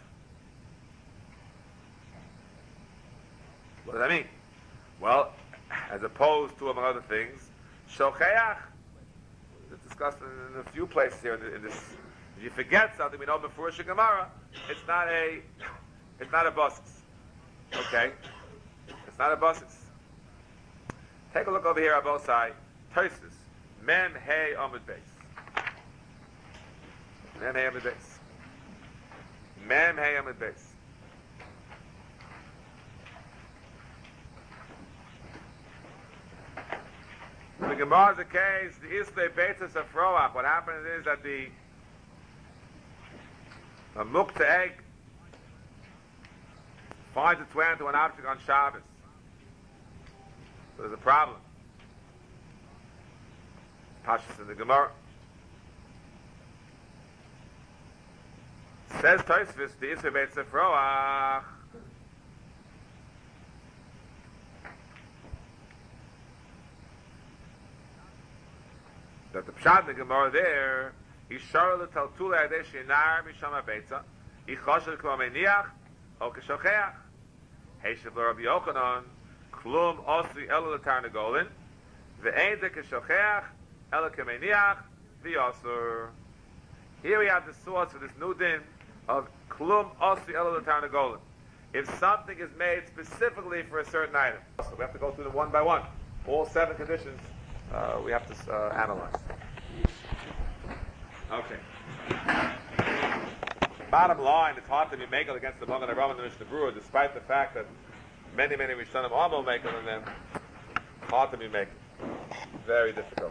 What does that mean? Well, as opposed to among other things, Shocheach. It's discussed in, in a few places here in, the, in this. If you forget something, we know before Gemara, it's not a, it's not a basis. Okay, it's not a basis. Take a look over here, Abosai. Tosis, Mem Hey Amud Beis. Mem Hey Amud Beis. Mem Hey Amud Beis. The Gemara is the case, the Islay Beitzes of Froach. What happens is that the a mukta egg finds its way into an object on Shabbos. So there's a problem. Pashas in the Gemara. Says Tosfos, the Islay Beitzes of Froach. That the pshat in the Gemara there, Ishar l'taltula yadei shenar misham ha'beitza, Ichosher k'mo meniach, o k'shocheach. Heishav l'Rabbi Yochanan, klum osri elo l'tarnagolin, ve'ein de k'shocheach, elo k'meniach, v'yosur. Here we have the source for this new din of klum osri elo l'tarnagolin. If something is made specifically for a certain item, so we have to go through them one by one. All seven conditions Uh, we have to uh, analyze. Okay. Bottom line, it's hard to be makel against the Magen Avraham and the Mishnah Berurah, despite the fact that many, many Rishonim are more makel than them. Hard to be makel. Very difficult.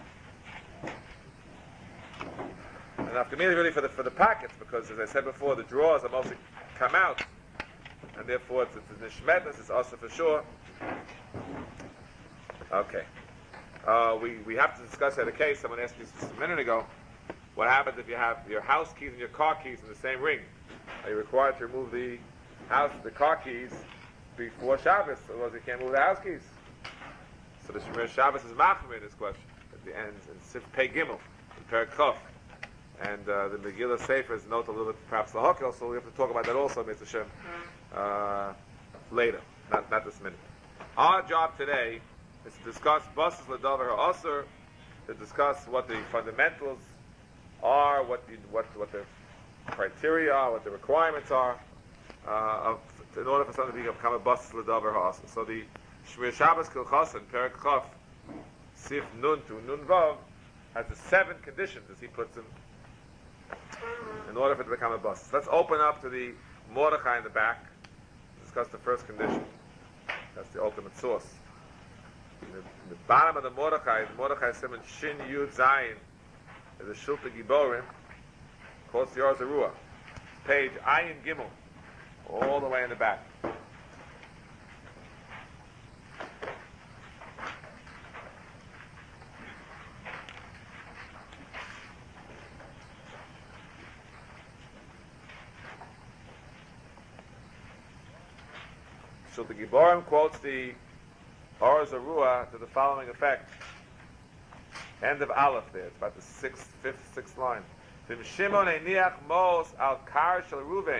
And after me, really for the for the packets, because as I said before, the drawers are mostly come out, and therefore it's, it's nishmetness, it's also for sure. Okay. Uh, we, we have to discuss that a case. Someone asked me just a minute ago, what happens if you have your house keys and your car keys in the same ring? Are you required to remove the house, the car keys before Shabbos, otherwise he can't move the house keys. So the Shemir Shabbos is machmir in this question at the end in Sif Pei Gimel, in Perek Chof. And uh, the Megillah Sefer is note a little bit perhaps the Hakel, so we have to talk about that also, Mister Shem, uh, later, not not this minute. Our job today is to discuss Basas L'Davar HaAsur, to discuss what the fundamentals are, what the what what the criteria are, what the requirements are, uh, of, in order for something to become a Basas L'Davar HaAsur. So the Shmir Shabbos Kilchas and Perek Chof, Sif Nun to Nun Vav, has the seven conditions as he puts them in order for it to become a bus. Let's open up to the Mordechai in the back, discuss the first condition. That's the ultimate source. In the, in the bottom of the Mordechai, the Mordechai Simon Shin Yud Zayin, is a Shulta Giborim, called Siyar Zerua. Page Ayin Gimel, all the way in the back. So the Giborim quotes the Or Zarua to the following effect. End of Aleph there. It's about the sixth, fifth, sixth line. Vim Shimon einiach mos al kar shel Ruven.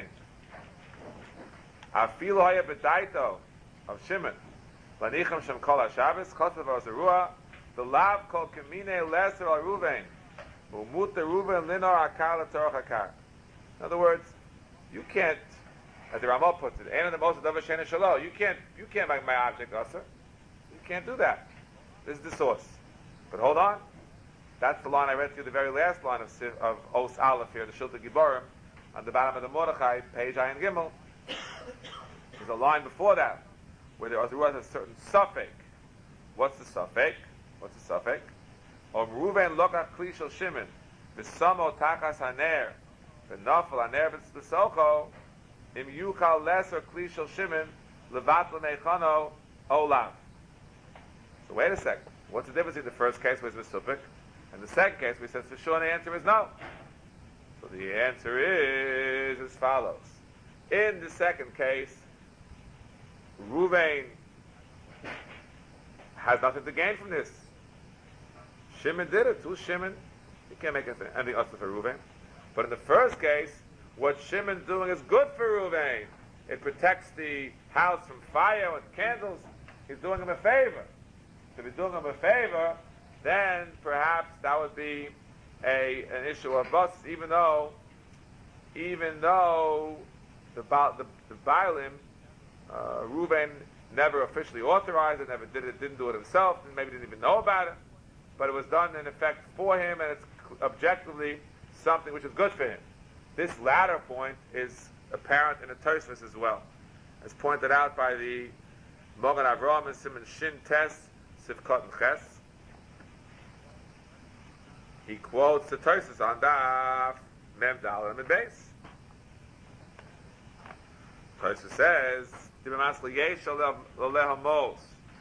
Afilu haya b'daito of Shimon. Lanicham shem kol ha-Shabbos. Chosav Or Zarua. The lav kol kemine leser al Ruven. Umut the Ruven linor akar l'torach akar. In other words, you can't, as the Ramah puts it, "Ein the most of Shena Shalom." You can't, you can't make my object usher. You can't do that. This is the source. But hold on, that's the line I read to you, the very last line of of Os Aleph here, the Shulta Giborim, on the bottom of the Mordechai, page Ayin Gimel. There's a line before that where there was a certain suffix. What's the suffix? What's the suffix? Om Ruven lokach kli shel Shimon, v'samo tachas haner, v'nafel haner v'socho. Im yuchal lesser kli shel Shimon levat l'meichano olav. So wait a second. What's the difference in the first case where it's Mesupik and the second case where it says for sure the answer is no? So the answer is as follows. In the second case, Ruvain has nothing to gain from this. Shimon did it. Who's Shimon? He can't make anything else for Ruvain. But in the first case, what Shimon's doing is good for Ruvain. It protects the house from fire and candles. He's doing him a favor. If he's doing him a favor, then perhaps that would be a an issue of bus, even though, even though the the, the Baalim, uh, Ruvain never officially authorized it, never did it, didn't do it himself, and maybe didn't even know about it, but it was done in effect for him, and it's objectively something which is good for him. This latter point is apparent in the Tosfos as well, as pointed out by the Mogan Avraham and Simon Shin Tes Sivkot and Ches. He quotes the Tosfos on Daf Mem Dal and Beis. Tosfos says, "Dibamas liyesh alehamos."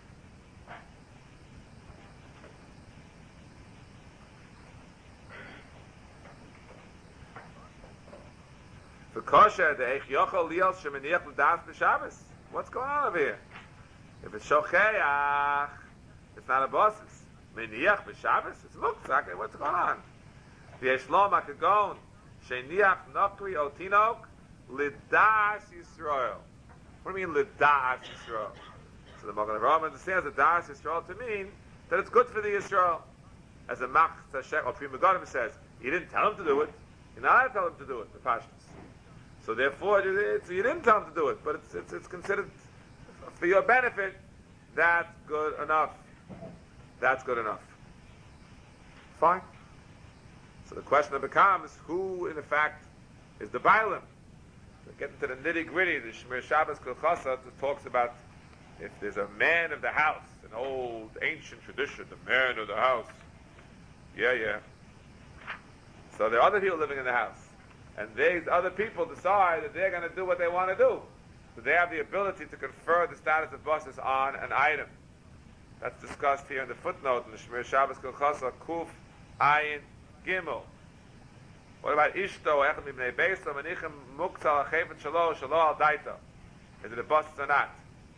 For kosher, the eich yochel liel shemeniach l'das b'Shabbos. What's going on over here? If it's shocheach, it's not a bosses. Meniach b'Shabbos, it's muktzak. What's going on? The Eshlom HaKagon sheniach nokri otinok l'das Yisrael. What do you mean l'das Yisrael? So the Magen Avraham understands the das Yisrael to mean that it's good for the Yisrael. As the Mach Tashek or Pri Megadim says, you didn't tell him to do it. You're not allowed to tell him to do it. The Pashtus. So therefore, it's, you didn't tell him to do it, but it's, it's, it's considered for your benefit. That's good enough. That's good enough. Fine. So the question becomes, who in effect is the Baalim? So getting to the nitty gritty, the Shmir Shabbos Kilchasa talks about if there's a man of the house, an old ancient tradition, the man of the house. Yeah, yeah. So there are other people living in the house. And these other people decide that they're going to do what they want to do. So they have the ability to confer the status of bosses on an item. That's discussed here in the footnote in the Shmir Shabbos Kilchasa, Kuf, Ayin, Gimel. What about Ishto, Echad Mibnei Beiso, Menichem Muktzal, Achefet Shalo, Shalo Al Daito? Is it a boss or not?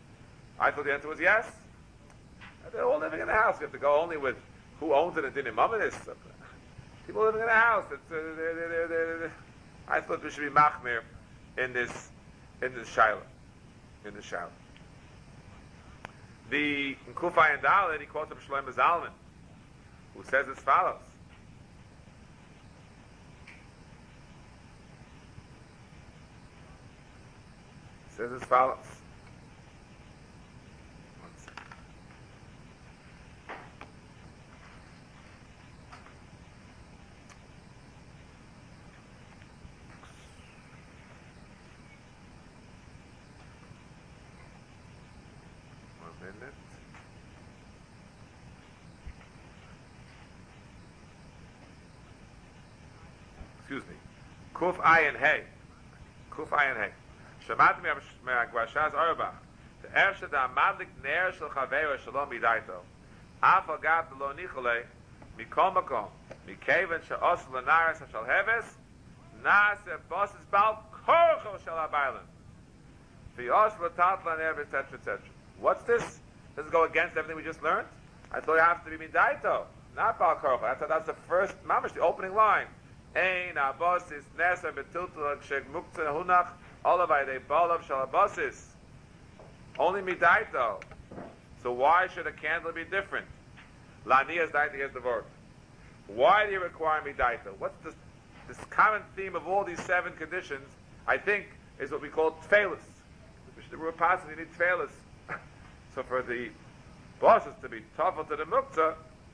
I thought the answer was yes. They're all living in the house. We have to go only with who owns it and didn't mamanis. People living in a house. It's, uh, they're, they're, they're, they're. I thought we should be machmir in this in this shaila. In this shaila. The in Kufay and Dalet, he quotes up Shlomo Zalman, who says as follows. He says as follows. One second. One minute. Excuse me. Kuf Ayin Hey. Kuf Ayin Hey. Shamat mi Agwashaz Arba. The Ersha da Madlik Ner Shel Chavei Shalom Midaito. Af Agad Lo Nichole Mikol Makom Mikeven She'os L'Naris Shal Heves Nase Bosses Bal Korcho Shel Abaylim V'Yos L'Tat L'Ner et cetera et cetera. What's this? Does it go against everything we just learned? I thought it has to be Midaito, not Bal Korcho. That's that's the first mamash, the opening line. Ein Abossis Neser Betiltul Shek Muktzah Hunach. All of they balav shalabasis. Only midaito. So why should a candle be different? Lanias daita, here's the word. Why do you require midaito? What's this, this common theme of all these seven conditions? I think is what we call tfelis. The root passage you need tfelis. So for the bosses to be tafel to the muktzah,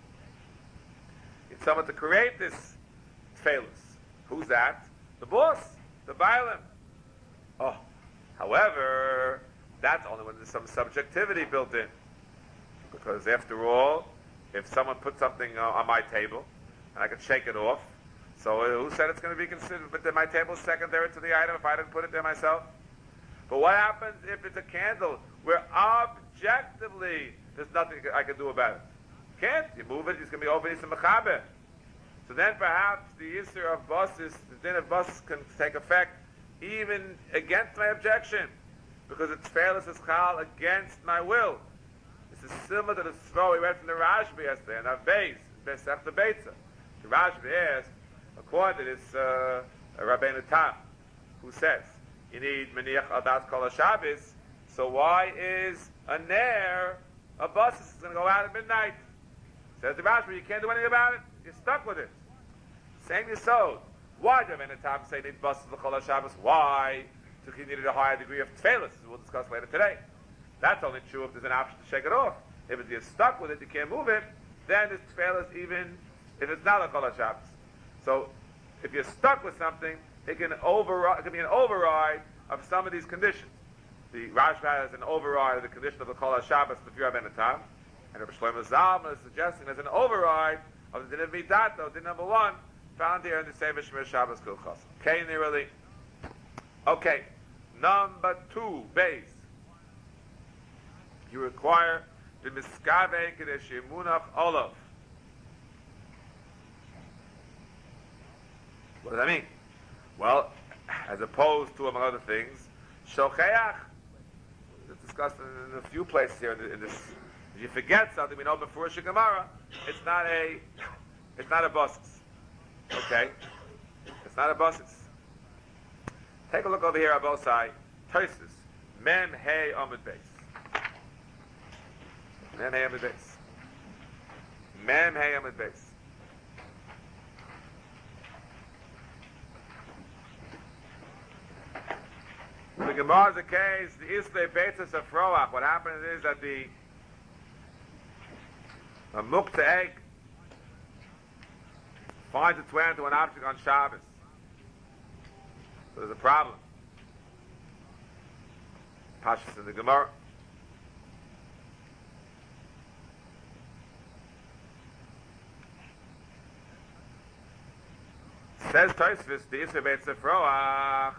it's someone to create this tfelis. Who's that? The boss, the bailim. Oh, however, that's only when there's some subjectivity built in. Because after all, if someone puts something uh, on my table, and I can shake it off, so uh, who said it's going to be considered, but then my table is secondary to the item if I didn't put it there myself? But what happens if it's a candle where objectively there's nothing I can do about it? Can't. You move it, it's going to be over Yisra Mechaber. So then perhaps the Yisra of bosses, the din of bosses can take effect even against my objection, because it's fairless as chal against my will. This is similar to the svara we read from the Rashbi yesterday, and our base, Besach the Beitza. The Rashbi asked, according to this uh, Rabbeinu Tam, who says, you need Meniach Adas Kol HaShabbos, so why is a Ner, a bus is going to go out at midnight? Says the Rashbi, you can't do anything about it, you're stuck with it. Same Yisod. Why do Rabbeinu Tam say need buses l'chol HaShabbos? Why? Because he needed a higher degree of tefillas, as we'll discuss later today. That's only true if there's an option to shake it off. If it's, you're stuck with it, you can't move it, then it's tefillas even if it's not l'chol HaShabbos. So, if you're stuck with something, it can override, it can be an override of some of these conditions. The Rashba has an override of the condition of l'chol HaShabbos b'fir Rabbeinu Tam, and Rabbi Shlomo Zalman is suggesting there's an override of the din of midato, din number one, found here in the Sefer Shmir Shabbos Kilchos. Okay, nearly. Okay, number two, base. You require the miskave kadesh yemunach olav. What does that mean? Well, as opposed to among other things, shocheach. It's discussed in, in a few places here in, the, in this. If you forget something, we know before Shigamara, it's not a, it's not a basis. Okay? It's not a basis. Take a look over here on both sides. Tosis. Mem Hey Amud Beis. Mem Hey Amud Beis. Mem Hey Amud Beis. The Gemara is the case, the Islay Beitzes of Froach. What happens is that the a mukta egg finds its way into an object on Shabbos. So there's a problem. Pashas in the Gemara. Says Tosfos, the Islay Beitzes of Froach.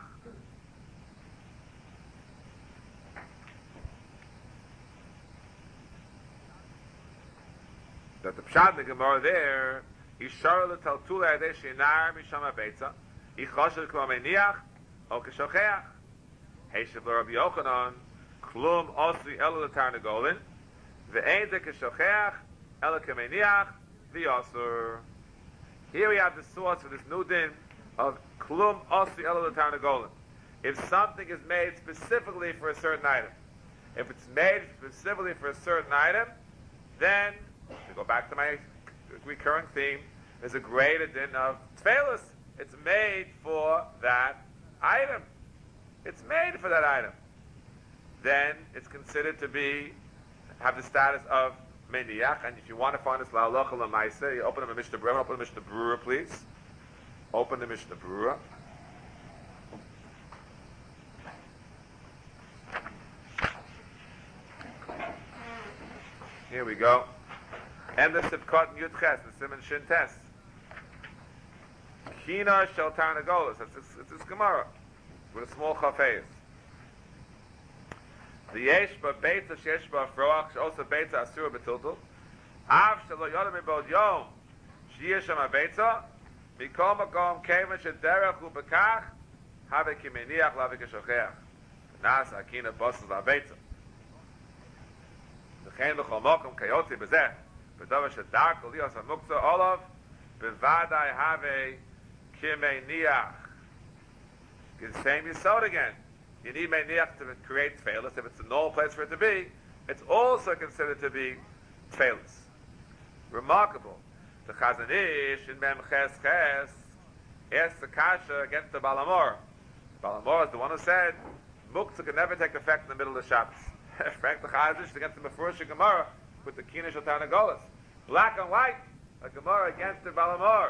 That the pshat in the Gemara there, Yishar l'taltula yadei shenar mishama beitza, Yichoshet k'mo meniach, o k'shocheach. Heishav l'Rabbi Yochanan, klum osli ela l'tarnagolin, ve'ein de keshocheach ela kemeniach v'yasur. Here we have the source for this new din of klum osli ela l'tarnagolin. If something is made specifically for a certain item, if it's made specifically for a certain item, then, to go back to my recurring theme, there's a greater din of tefilus. It's made for that item. It's made for that item. Then it's considered to be, have the status of meniach. And if you want to find this la'alocha l'maisa, you open up a Mishnah Berurah. Open the Mishnah Berurah, please. Open the Mishnah Berurah. Here we go. And the Sivkot Yud Ches, the Simon Shin Tes. Kina Shel Tarnagolos. It's this, it's this Gemara with a small chafez. The Yeshba Beitza Sheshba Froach also Beitza Asura Betiltul. Av Shelo Yodam Ibod Yom Shiyesham Beitza Mikom Makom Kevin Shederach Ubekach Have Kimeniach Lave Keshocheach Nas Akina Bosses Beitza. וכן בכל מקום כיוצא בזה, בדבר שדרכו ליאס המוקצה עליו, בוודאי הווה כמניח. It's the same yisod again. You need meniach to create tefilus. If it's a normal place for it to be, it's also considered to be tefilus. Remarkable. The Chazon Ish in Mem Ches Ches asked the kasha against the Balamor. Balamor is the one who said, Muktzah can never take effect in the middle of Shabbos. Frank the Chazish against the Mefurish Gemara with the Kinish of Tarnagolas. Black and white, a Gemara against the Balamor.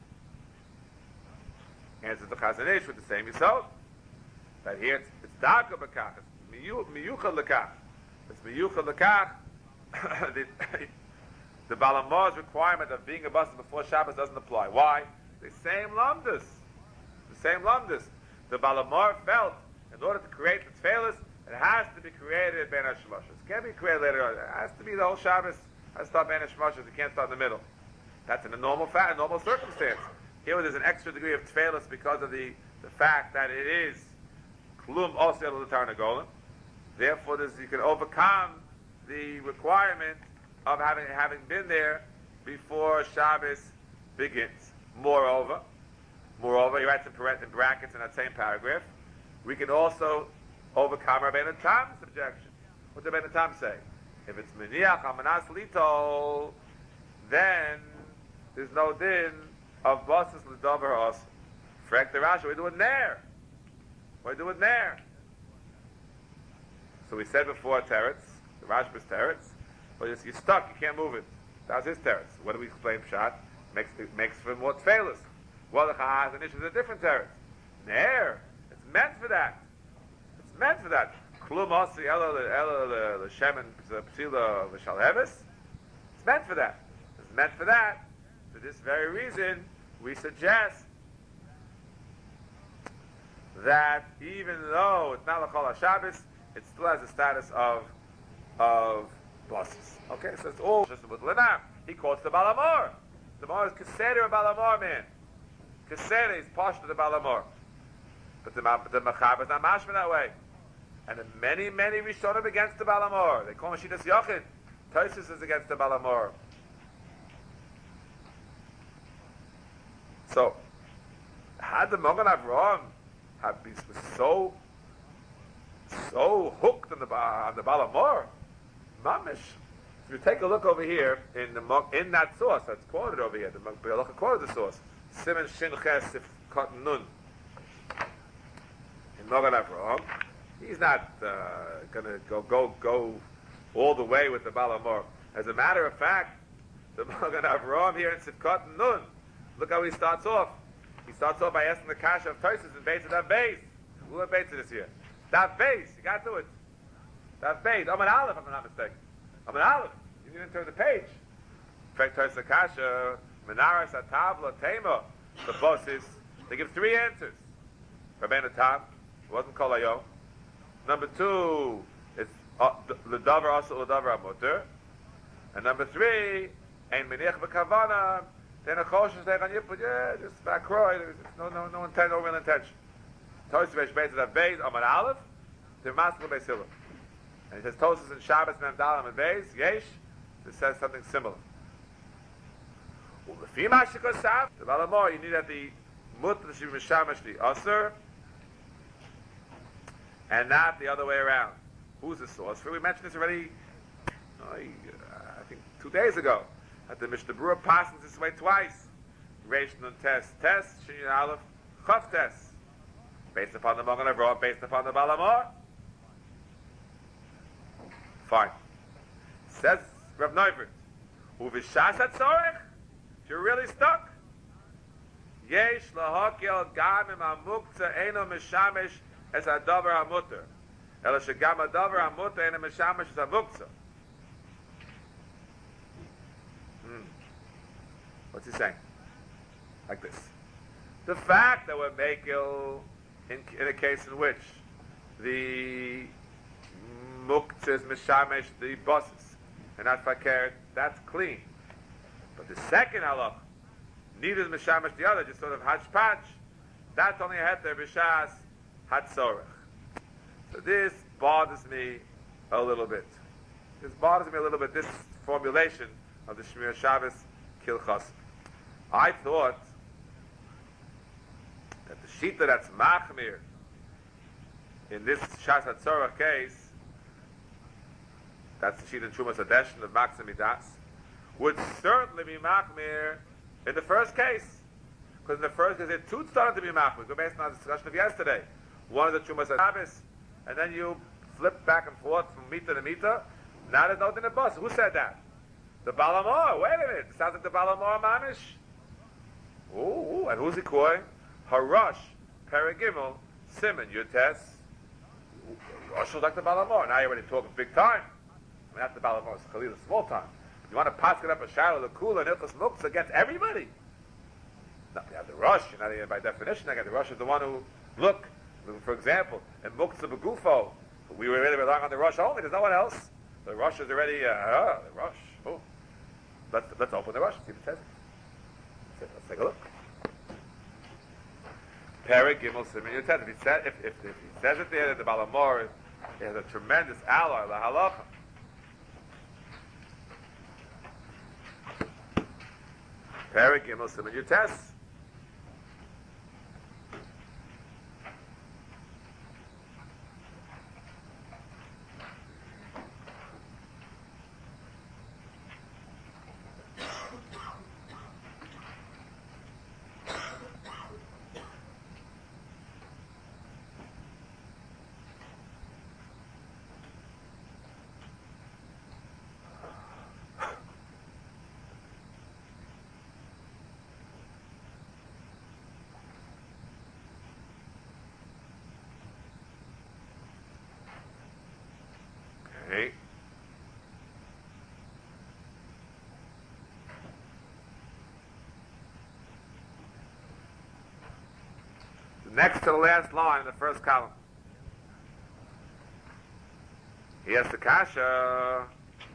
Answers the Chazanish with the same Yisod. That here it's, it's Darka Bekach, it's Miyucha Lekach. It's Miyucha Lekach. the, the Balamor's requirement of being a Basa before Shabbos doesn't apply. Why? The same Lamdas. The same Lamdas. The Balamor felt in order to create the Tefilus, it has to be created at Ben HaShemoshes. It can't be created later on. It has to be the whole Shabbos. It has to start Ben HaShemoshes. It can't start in the middle. That's in a normal fa- a normal circumstance. Here there's an extra degree of tefilus because of the, the fact that it is klum osel l'tarnagolim. Therefore, there's, you can overcome the requirement of having having been there before Shabbos begins. Moreover, moreover, he writes in, parent, in brackets in that same paragraph, we can also overcome Rabbeinu Tam's objection. What does Rabbeinu Tam say? If it's meniach amanas lito, then there's no din of basis l'davar os. Frank the Rashi, we do it there. We do it there. So we said before teretz, the Rashba's teretz, but you're stuck, you can't move it. That's his teretz. What do we explain pshat? Makes makes for more tefilus. Well, the chahaz and ish is a different teretz. There, it's meant for that. It's meant for that. Klum osi ela ela l'shemen p'tila v'shalheves. It's meant for that. It's meant for that. For this very reason, we suggest that even though it's not l'chol HaShabbos, it still has the status of of bosses. Okay, so it's all just with Lenam. He quotes the Balamor. The Balamor is Keseder Balamor, man. Keseder is posh to the Balamor. But the, the Mechaber is not mashma that way. And the many, many Rishonim against the Balamor. They call him Shitas Yochid. Tosis is against the Balamor. So, had the Mogan Avraham have been so so hooked on the on the Balamor, mamish. If you take a look over here in the in that source that's quoted over here, the Halacha quoted the source, Siman Shin Ches If Cotton Nun. In Mogan Avraham, he's not uh, going to go go go all the way with the Balamor. As a matter of fact, the Mogan Avraham here in Sivkot Nun, look how he starts off. He starts off by asking the kasha of Tosis and Beis of that base. Who have Beis this year? That base, you got to do it. That base. I'm an Aleph, if I'm not mistaken. I'm an Aleph. You didn't turn the page. In fact, Tosis Kasha, Menaras, Atavla, Tema, the bosses, they give three answers. Rabbeinu Tam, it wasn't Kol Hayom. Number two, it's L'davar Asur L'davar HaMuter. And number three, Ein Meniach B'Kavana, then a Choshen Steich on Yipud, yeah, just back row, there's no, no, no intent, no real intention. Tosis Beis Beis of that base, I'm an Aleph, they're Maskell Beis Hillel. And he says Tosas and Shabbos Mem Dalam and Beis Yesh. This says something similar. The Balamor, you need at the Mutter Shiv Mishamash the Aser, and not the other way around. Who's the source for? We mentioned this already, oh, I think two days ago. That the Mishnah Berurah passes this way twice. Reish Nun Tes Tes Shin Aleph Chav Tes, based upon the Magen Avraham, based upon the Balamor. Fine. Says Rav Neuvert, Uvishas Hatzorech. If you're really stuck, Yesh lahakel gam im hamuktzah eino mishamesh es hadavar hamuter, ela shegam hadavar hamuter eino mishamesh es hamuktzah. Hmm. What's he saying? Like this: the fact that we're makel in, in a case in which the muktzah is mishamesh the bosses and not fakir, that's clean. But the second halach, neither is mishamash the other, just sort of hashpach. That's only a heter b'shas hatzorech. So this bothers me a little bit. This bothers me a little bit. This formulation of the Shmir Shabbos Kilchas. I thought that the shita that's machmir in this shas hatzorech case, that's the shita in Trumas Hadeshin of Maksim Midas, would certainly be machmir in the first case. Because in the first case, there are two started to be machmir. Go based on the discussion of yesterday. One is the Trumas Shabbos, and then you flip back and forth from mita to mita. Now there's no din of bus. Who said that? The Balamor. Wait a minute. It sounds like the Balamor Mamish. Ooh, and who's he calling? Harash, Paragimel, Simon, Yutes. Rosh was like the Balamor. Now you're already talking big time. I mean, that's the Balamor. It's Khalil, small time. You want to pass it up a shadow, the Kula, and Ilchas Muktzah against everybody. Now, you have the Rosh, not even by definition, again, the Rosh is the one who, look, for example, in Muktzah Begufo, we were really relying on the Rosh only, there's no one else. The Rosh is already, uh, uh the Rosh. Oh. Let's, let's open the Rosh and see what it says. Let's, let's take a look. Perik Gimel Simin Yotet. If he said, if, if, if he says it there that the Balamor has a tremendous ally, la halacha. Perik Gimel Simin Yotes. Okay. Next to the last line in the first column. He has the kasha.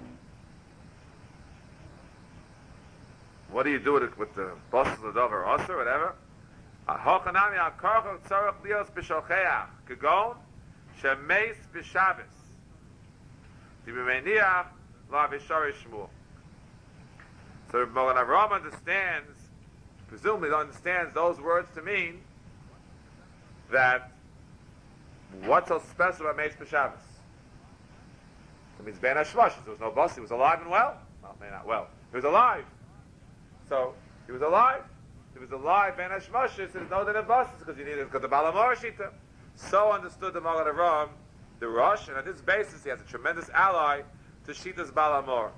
What do you do with, it, with the bosses of Dover Osir, whatever? Hochanami al-karchok tzarech lios b'sholcheach kegon shemeis b'shabbos d'b'meniach la v'shari shmuel. So Mogen Avraham understands, presumably understands those words to mean that what's so special about Meis b'Shabbos? It means Ben Hashmashis. There was no boss. He was alive and well. Well, maybe not well. He was alive. So he was alive. He was alive. Ben Hashmashis. There's no din bosses because you needed because the Balamor Shita. So understood the Mogen Avraham, the Rosh, and on this basis he has a tremendous ally to Shita's Balamor.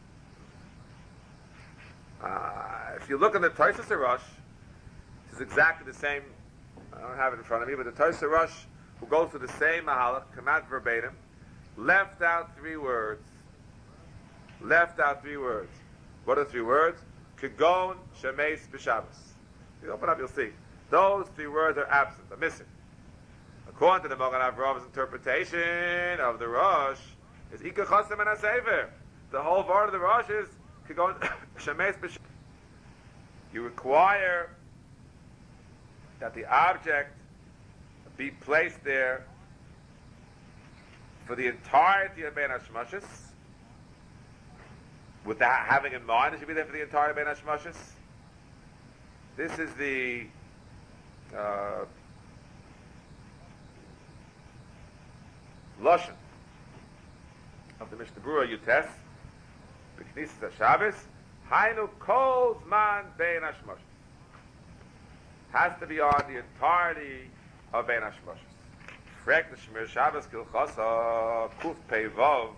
Uh, if you look at the Tosfos Rosh, it's exactly the same. I don't have it in front of me, but the Tosfos Rosh, who goes through the same mahalach, come out verbatim, left out three words. Left out three words. What are three words? Kegon shemeis b'Shabbos. You open up, you'll see. Those three words are absent, are missing. According to the Mogen Avraham's interpretation of the Rosh, is Ika Chosem and Hasefer. The whole word of the Rosh is Kegon shemeis b'Shabbos. You require that the object be placed there for the entirety of Ben Hashmashis, with that having in mind, it should be there for the entire Ben Hashmashis. This is the uh, Lashon of the Mishnah Berurah Yutes, B'Knisas HaShabbos, Hainu Kol Zman Ben Hashmashis. Has to be on the entirety of Ben Hashmashis. Frek the Shemir Shabbos Kilchasa Kuf Pei Vav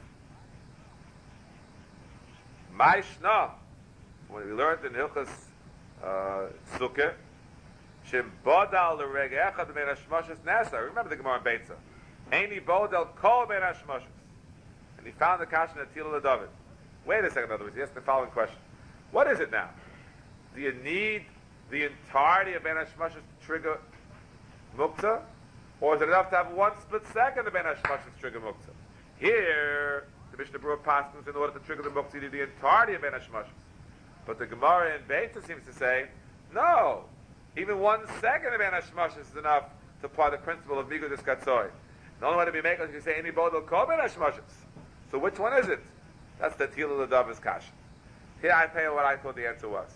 Maishna. When we learned in Hilchas uh, Sukkah, Shem Bodal L'Reg Echad Ben Hashmashis Nesa. Remember the Gemara in Beitza. Eini Bodal Kol Ben Hashmashis. And he found the Kasha Natila David. Wait a second, in other words, he asked the following question. What is it now? Do you need the entirety of Ben Hashmashis to trigger Muktzah? Or is it enough to have one split second of Ben Hashmashis to trigger Muktzah? Here, the Mishnah Berurah passes in order to trigger the Muktzah, you need the entirety of Ben Hashmashis. But the Gemara in Beitza seems to say, no, even one second of Ben Hashmashis is enough to apply the principle of Migu Diskatzoi. The only way to be making is you say, any bodil kol Ben Hashmashis. So which one is it? That's the Tila L'Dava's Kasha. Here I pay what I thought the answer was.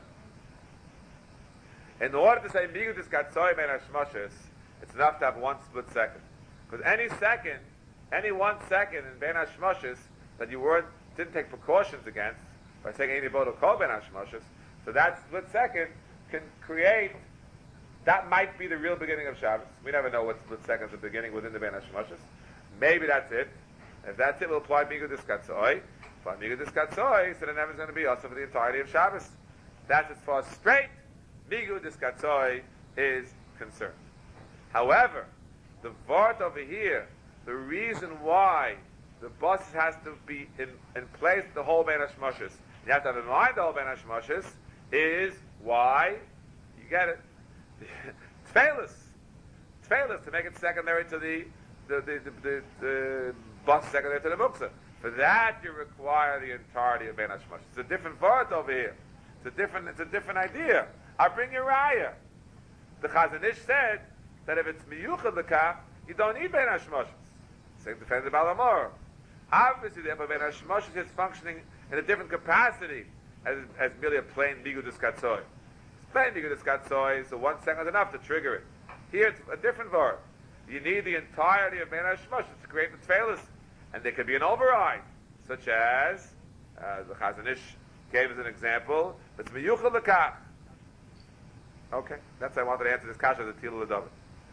In order to say Migu Diskatzoi Ben Hashmashis, it's enough to have one split second. Because any second, any one second in Ben Hashmashis that you weren't, didn't take precautions against, by saying any bodil kol Ben Hashmashis, so that split second can create, that might be the real beginning of Shabbos. We never know what split seconds are beginning within the Ben Hashmashis. Maybe that's it. If that's it, we'll apply Migu Diskatzoi. Apply Migu Diskatzoi, so then it's going to be also for the entirety of Shabbos. That's as far as straight Migu Diskatzoi is concerned. However, the Vart over here, the reason why the bus has to be in, in place the whole Ben Hashmashis, you have to have in mind the whole Ben Hashmashis, is why, you get it, Tfeilis. Tfeilis, to make it secondary to the the the, the, the, the bus secondary to the Muktzah. For that you require the entirety of Ben Hashmashis. It's a different Vart over here. It's a different, it's a different idea. I'll bring you Raya. The Chazon Ish said that if it's miyuchad l'kach, you don't need Ben Hashmashis. Same defends the Baal HaMaor. Obviously, therefore, Ben Hashmashis is functioning in a different capacity as, as merely a plain Migu Diskatzoi. It's plain Migu Diskatzoi, so one second is enough to trigger it. Here, it's a different verb. You need the entirety of Ben Hashmashis to create the tefillas. And there could be an override, such as, uh, the Chazon Ish gave us an example, it's miyuchad l'kach. Okay, that's why I wanted to answer this kasha of the Tila L'David.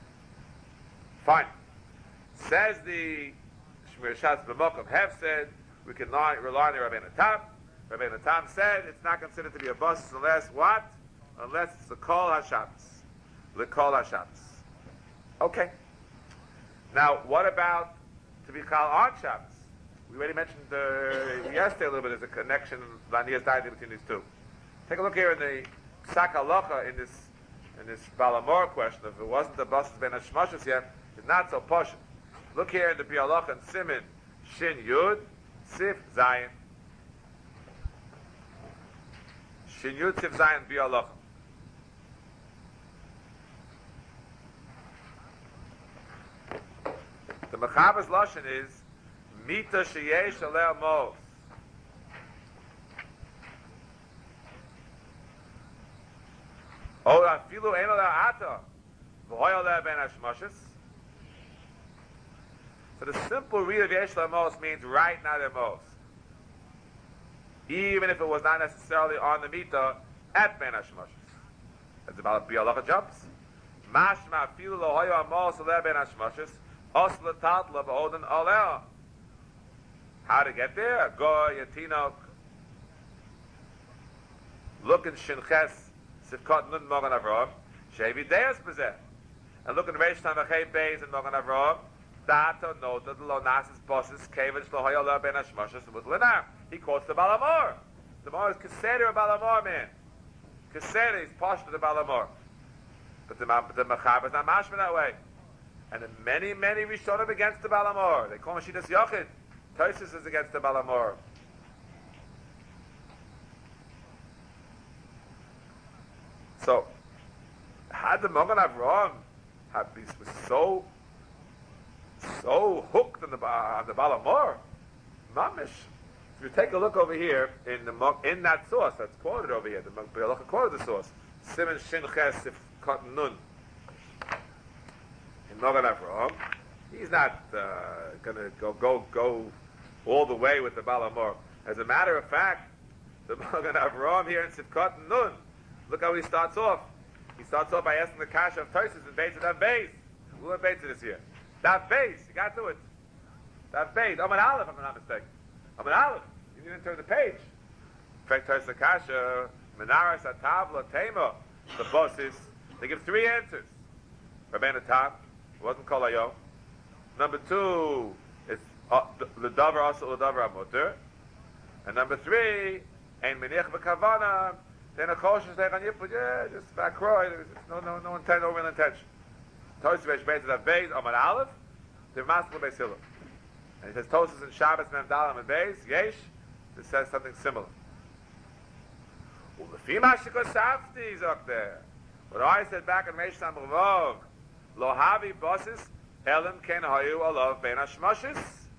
Fine. Says the Shmir Shas B'Mokum Hef said, we can rely, rely on the Rabbeinu Tam. Rabbeinu Tam said, it's not considered to be a bus unless what? Unless it's the Kol HaShabbos. The Kol HaShabbos. Okay. Now, what about to be Chal on Shabbos? We already mentioned uh, yesterday a little bit, there's a connection, Lania's diety between these two. Take a look here in the Psak Halacha in this in this Baal HaMaor question. If it wasn't the Bas Ben Hashmashis yet, it's not so posh. Look here in the Bialocha and Simin Shin Yud Sif Zayin. Shin Yud Sif Zayin Bialocha. The Mechaber's Lashon is Mita Sheyesh Aleh Mos. Oh, afilu ein aleh ata, v'hoy aleh ben hashmashis. So the simple read of Yesh Lamos means right now the most. Even if it was not necessarily on the mita at ben hashmashis. That's about bialacha jumps. Mashma afilu lohoy amos aleh ben hashmashis, os letatla v'oden aleh. How to get there? Go yatinok. Look in Shinches. Sivkot Nun Mogan Avraham, Shevi Deus Bezeh. And look in Reish Tamachay Beis and Mogan Avraham, Dato noted Lo Nasis Bosses, Kevich Lohoyola Ben Hashmashis with Lenar. He quotes the Baal HaMaor. The Baal is Keseder of Baal HaMaor, man. Keseder is posh to the Baal HaMaor. But the, the Mechaber is not mashma that way. And the many, many Rishonim against the Baal HaMaor. They call Mashidas Yochid. Tosis is against the Baal HaMaor. So, had the Mogan Avraham have been was so so hooked on the on the Balamor, mamish. If you take a look over here in the in that source that's quoted over here, the Halacha quoted the source, Siman Shin Ches If Cotton Nun. In Mogan Avraham, he's not uh, going to go go go all the way with the Balamor. As a matter of fact, the Mogan Avraham here in Sivkot Nun, look how he starts off. He starts off by asking the Kasha of Tosis and Beis that base. What base it is here? That base, you got to it. That base. I'm an Aleph, if I'm not mistaken. I'm an Aleph. You need to turn the page. In fact, Tosis the Kasha, Menaras Atavla Tema, the bosses. They give three answers. Rabbeinu Tam, it wasn't Kol Hayom. Number two, it's L'Davar Asa L'Davar HaMuter. And number three, Ein Meniach B'Kavana, then a Choshes Leich Yipud, yeah, just back row, there's no, no, no intent, no real intention. Tosis Beis Beis That Beis, Amar Aleph, they're Maskell Beis Hillel. And he says Tosis and Shabbos Mem Dalam and Beis, Yesh, this says something similar. U'Lefi Mashikos Safti is up there. What I said back in Reish Sam Revov, Lo Havi Bosses, Elam Ken Hayu Olav Ben Hashmoshes.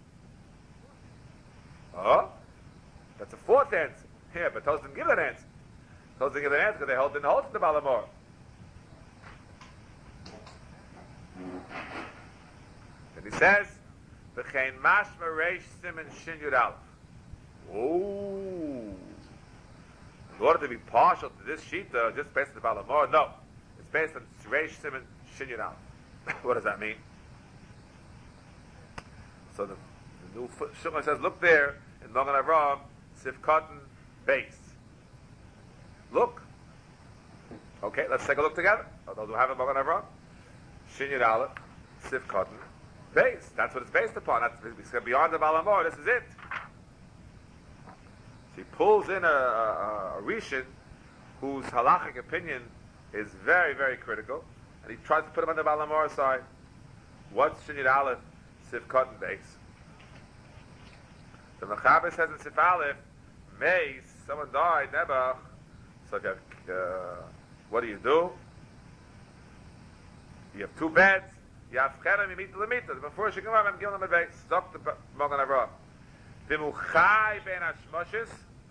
Oh? That's a fourth answer. Here, but Tosis didn't give that answer. Tosis didn't give that answer because they hold, didn't hold to the Balamor. And he says, V'chein mashma reish siman shin yud aleph. Oh. In order to be partial to this sheet, uh, just based on the Balamor, no. It's based on reish siman shin yud aleph. What does that mean? So the, the new Shulchan says, look there, in Mogan Avraham, Sivkotan base. Look. Okay, let's take a look together. Although we have a Mogan Avraham. Shin Yud Aleph, Sivkotan base. That's what it's based upon. That's it's beyond the Balamor. This is it. So he pulls in a, a, a Rishon whose halachic opinion is very, very critical, and he tries to put him on the Balamor side. What's Shin Yud Aleph, Sivkotan base? The Mechaber says in Sif Aleph, Meis, someone died, Nebuch. So you have, uh, what do you do? You have two beds. You have Cherem, you meet the Lemita. Before she come up, I'm giving them a base. Stop the Mogan Avraham. V'muchai ben hashmoshes,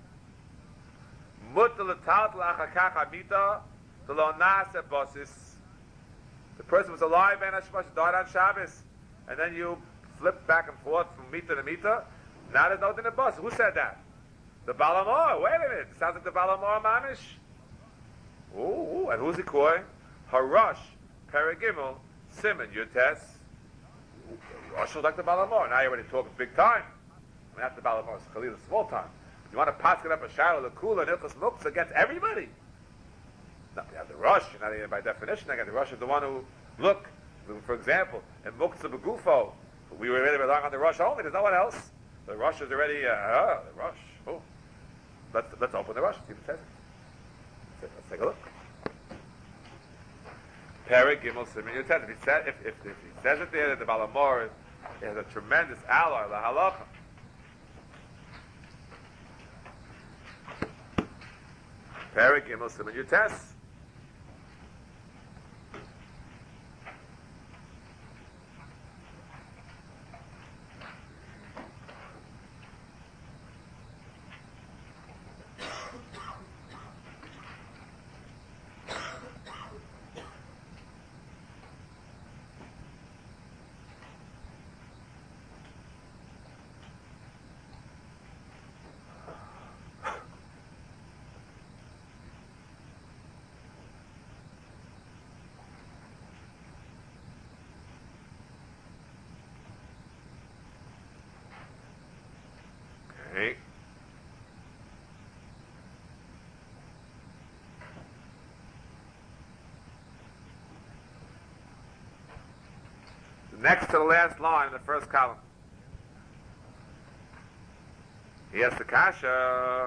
mut l'talt l'achakach hamita, t'lo nase bosis. The person was alive ben hashmoshes, died on Shabbos, and then you flip back and forth from Mita to Mita. Now there's no in the bus. Who said that? The Balamor. Wait a minute. It sounds like the Balamor Mamish. Ooh, and who's he calling? Harash, Paragimel, Simon, Yutes. Rosh was like the Balamor. Now you're already talking big time. I mean, not the Balamor, it's Khalil, small time. You want to pass it up a shower, the Kula, and Ilchas Muktzah against everybody. No, you have the Rosh. Not even by definition, again, the Rosh is the one who, look, for example, in Muktzah Begufo, we were really relying on the Rosh only, there's no one else. The Rosh is already, uh, uh the Rosh. Oh. Let's, let's open the Rosh, see what it says. Let's take a look. Perik Gimel Siman Yud Tes. If he said, if, if, if he says it there that the Balamor has a tremendous ally, the halacha. Perik Gimel Siman Yud Tes. Okay. Next to the last line in the first column. He has the kasha.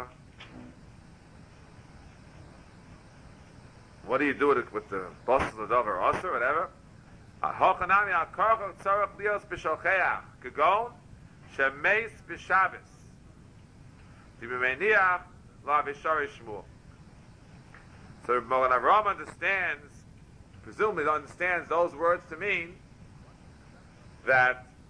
What do you do with it, with the bosses of the dover also, whatever? Hochanami al karchach tzarach lios b'shocheach kegon shemeis b'shabbos t'bimeniach la b'shari shmuel. So Mogan Avraham understands, presumably understands those words to mean that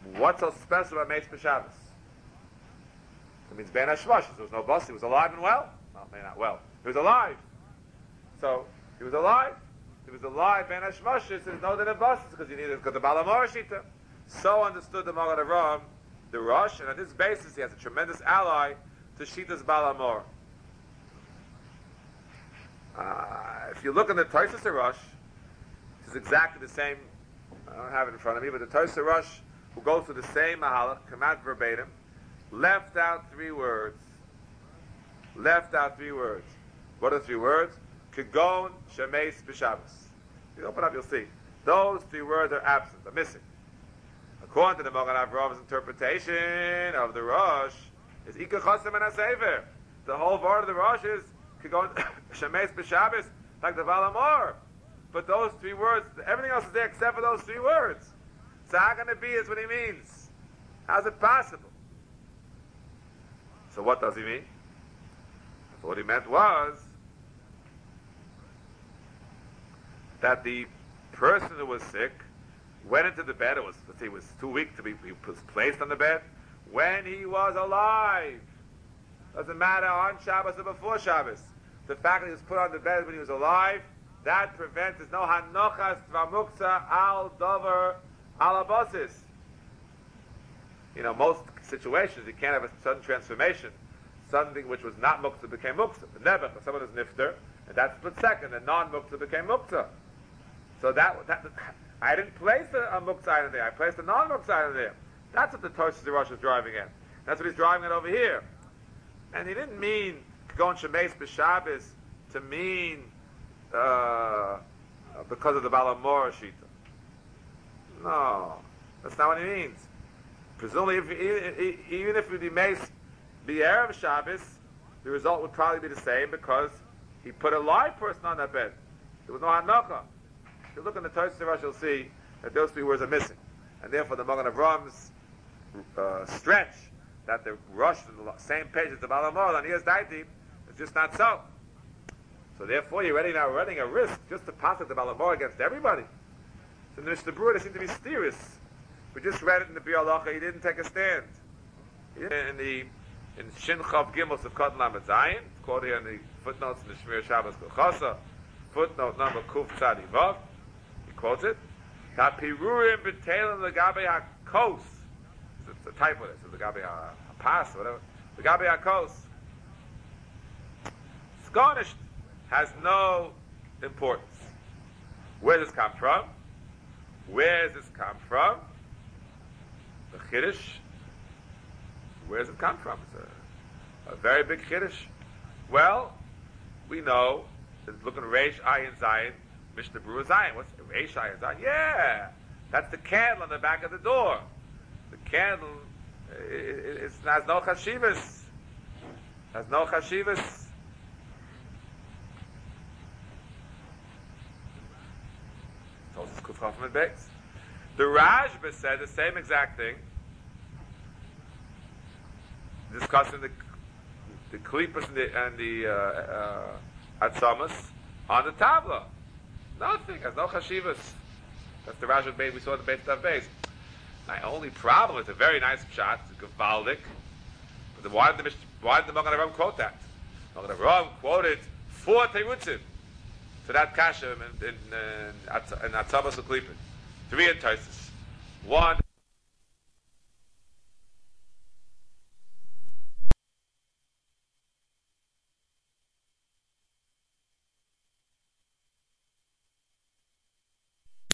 What's so special about Meis B'Shabbos? It means Ben Hashmashis. There was no bus. He was alive and well. Well, maybe not well. He was alive. So he was alive. He was alive. Ben Hashmashis. There's no other bus because he needed because the Balamor Shita. So understood the Magen Avraham, the Rosh, and on this basis he has a tremendous ally to Shita's Balamor. Uh, if you look in the Tosfos Rosh, it's exactly the same. I don't have it in front of me, but the Tosfos Rosh, who goes through the same Mahalach, come out verbatim, left out three words. Left out three words. What are the three words? Kegon Shemeis B'Shabbos. You open up, you'll see. Those three words are absent, are missing. According to the Magen Avraham's interpretation of the Rosh, is Ika Chosem and Asever. The whole word of the Rosh is Kegon Shemeis B'Shabbos, like the Valamor. But those three words, everything else is there except for those three words. So how can it be is what he means? How's it possible? So what does he mean? So what he meant was that the person who was sick went into the bed. It was, let's say, he was too weak to be. He was placed on the bed when he was alive. Doesn't matter on Shabbos or before Shabbos. The fact that he was put on the bed when he was alive, that prevents. There's no hanochas tvamuksa al dover alabosis. You know, most situations you can't have a sudden transformation. Something which was not muksa became muksa. The nebuch, someone is nifter, and that's split second. And non-muksa became muksa. So that, that I didn't place a, a muksa item there. I placed a non-muksa item there. That's what the Tosfos Rosh is driving at. That's what he's driving at over here. And he didn't mean going Shemeis B'Shabbos to mean uh, because of the Balamor Shita. No, that's not what he means. Presumably, if, even if we Meis B'Erev Shabbos, the result would probably be the same because he put a live person on that bed. There was no hanocha. If you look in the Tosfos Rosh, you'll see that those three words are missing, and therefore the Magen Avraham's uh, stretch that the Rosh in the same page as the Balamor on Yez Daiti is just not so. So therefore, you're already now running a risk just to pass it the Balamor against everybody. So in the Mishnah Berurah, they seem to be mysterious. We just read it in the Biur Halacha. He didn't take a stand. In the in Shin Chav Gimel of Cotton Lamed Zayin, it's quoted here in the footnotes in the Shmir Shabbos Kochasa, footnote number Kuf Tzadi Vav. He quotes it. Tapirurim b'teilim legabe hakos. It's a typo. It's legabe hapas, whatever. Legabe hakos. Scornished has no importance. Where does this come from? Where does this come from? The Chiddush. Where does it come from? It's a, a very big Chiddush. Well, we know, look at Reish Ayin Zayin, Mishnah Berurah Zayin. What's Reish Ayin Zayin? Yeah! That's the candle on the back of the door. The candle it, it, it has no chashivas. Has no chashivas. The Rashba said the same exact thing, discussing the the klipas and the, and the uh, uh, atzamas on the tabla. Nothing, has no chashivas. That's the Rashba base we saw in the Beit Tav base. My only problem is a very nice shot, it's a gevaldik. But then why did the why did the Magen Avraham quote that? Magen Avraham quoted four terutzim to that kasha in in, in, in Atzamas Uklipin. Three in Tosfos. One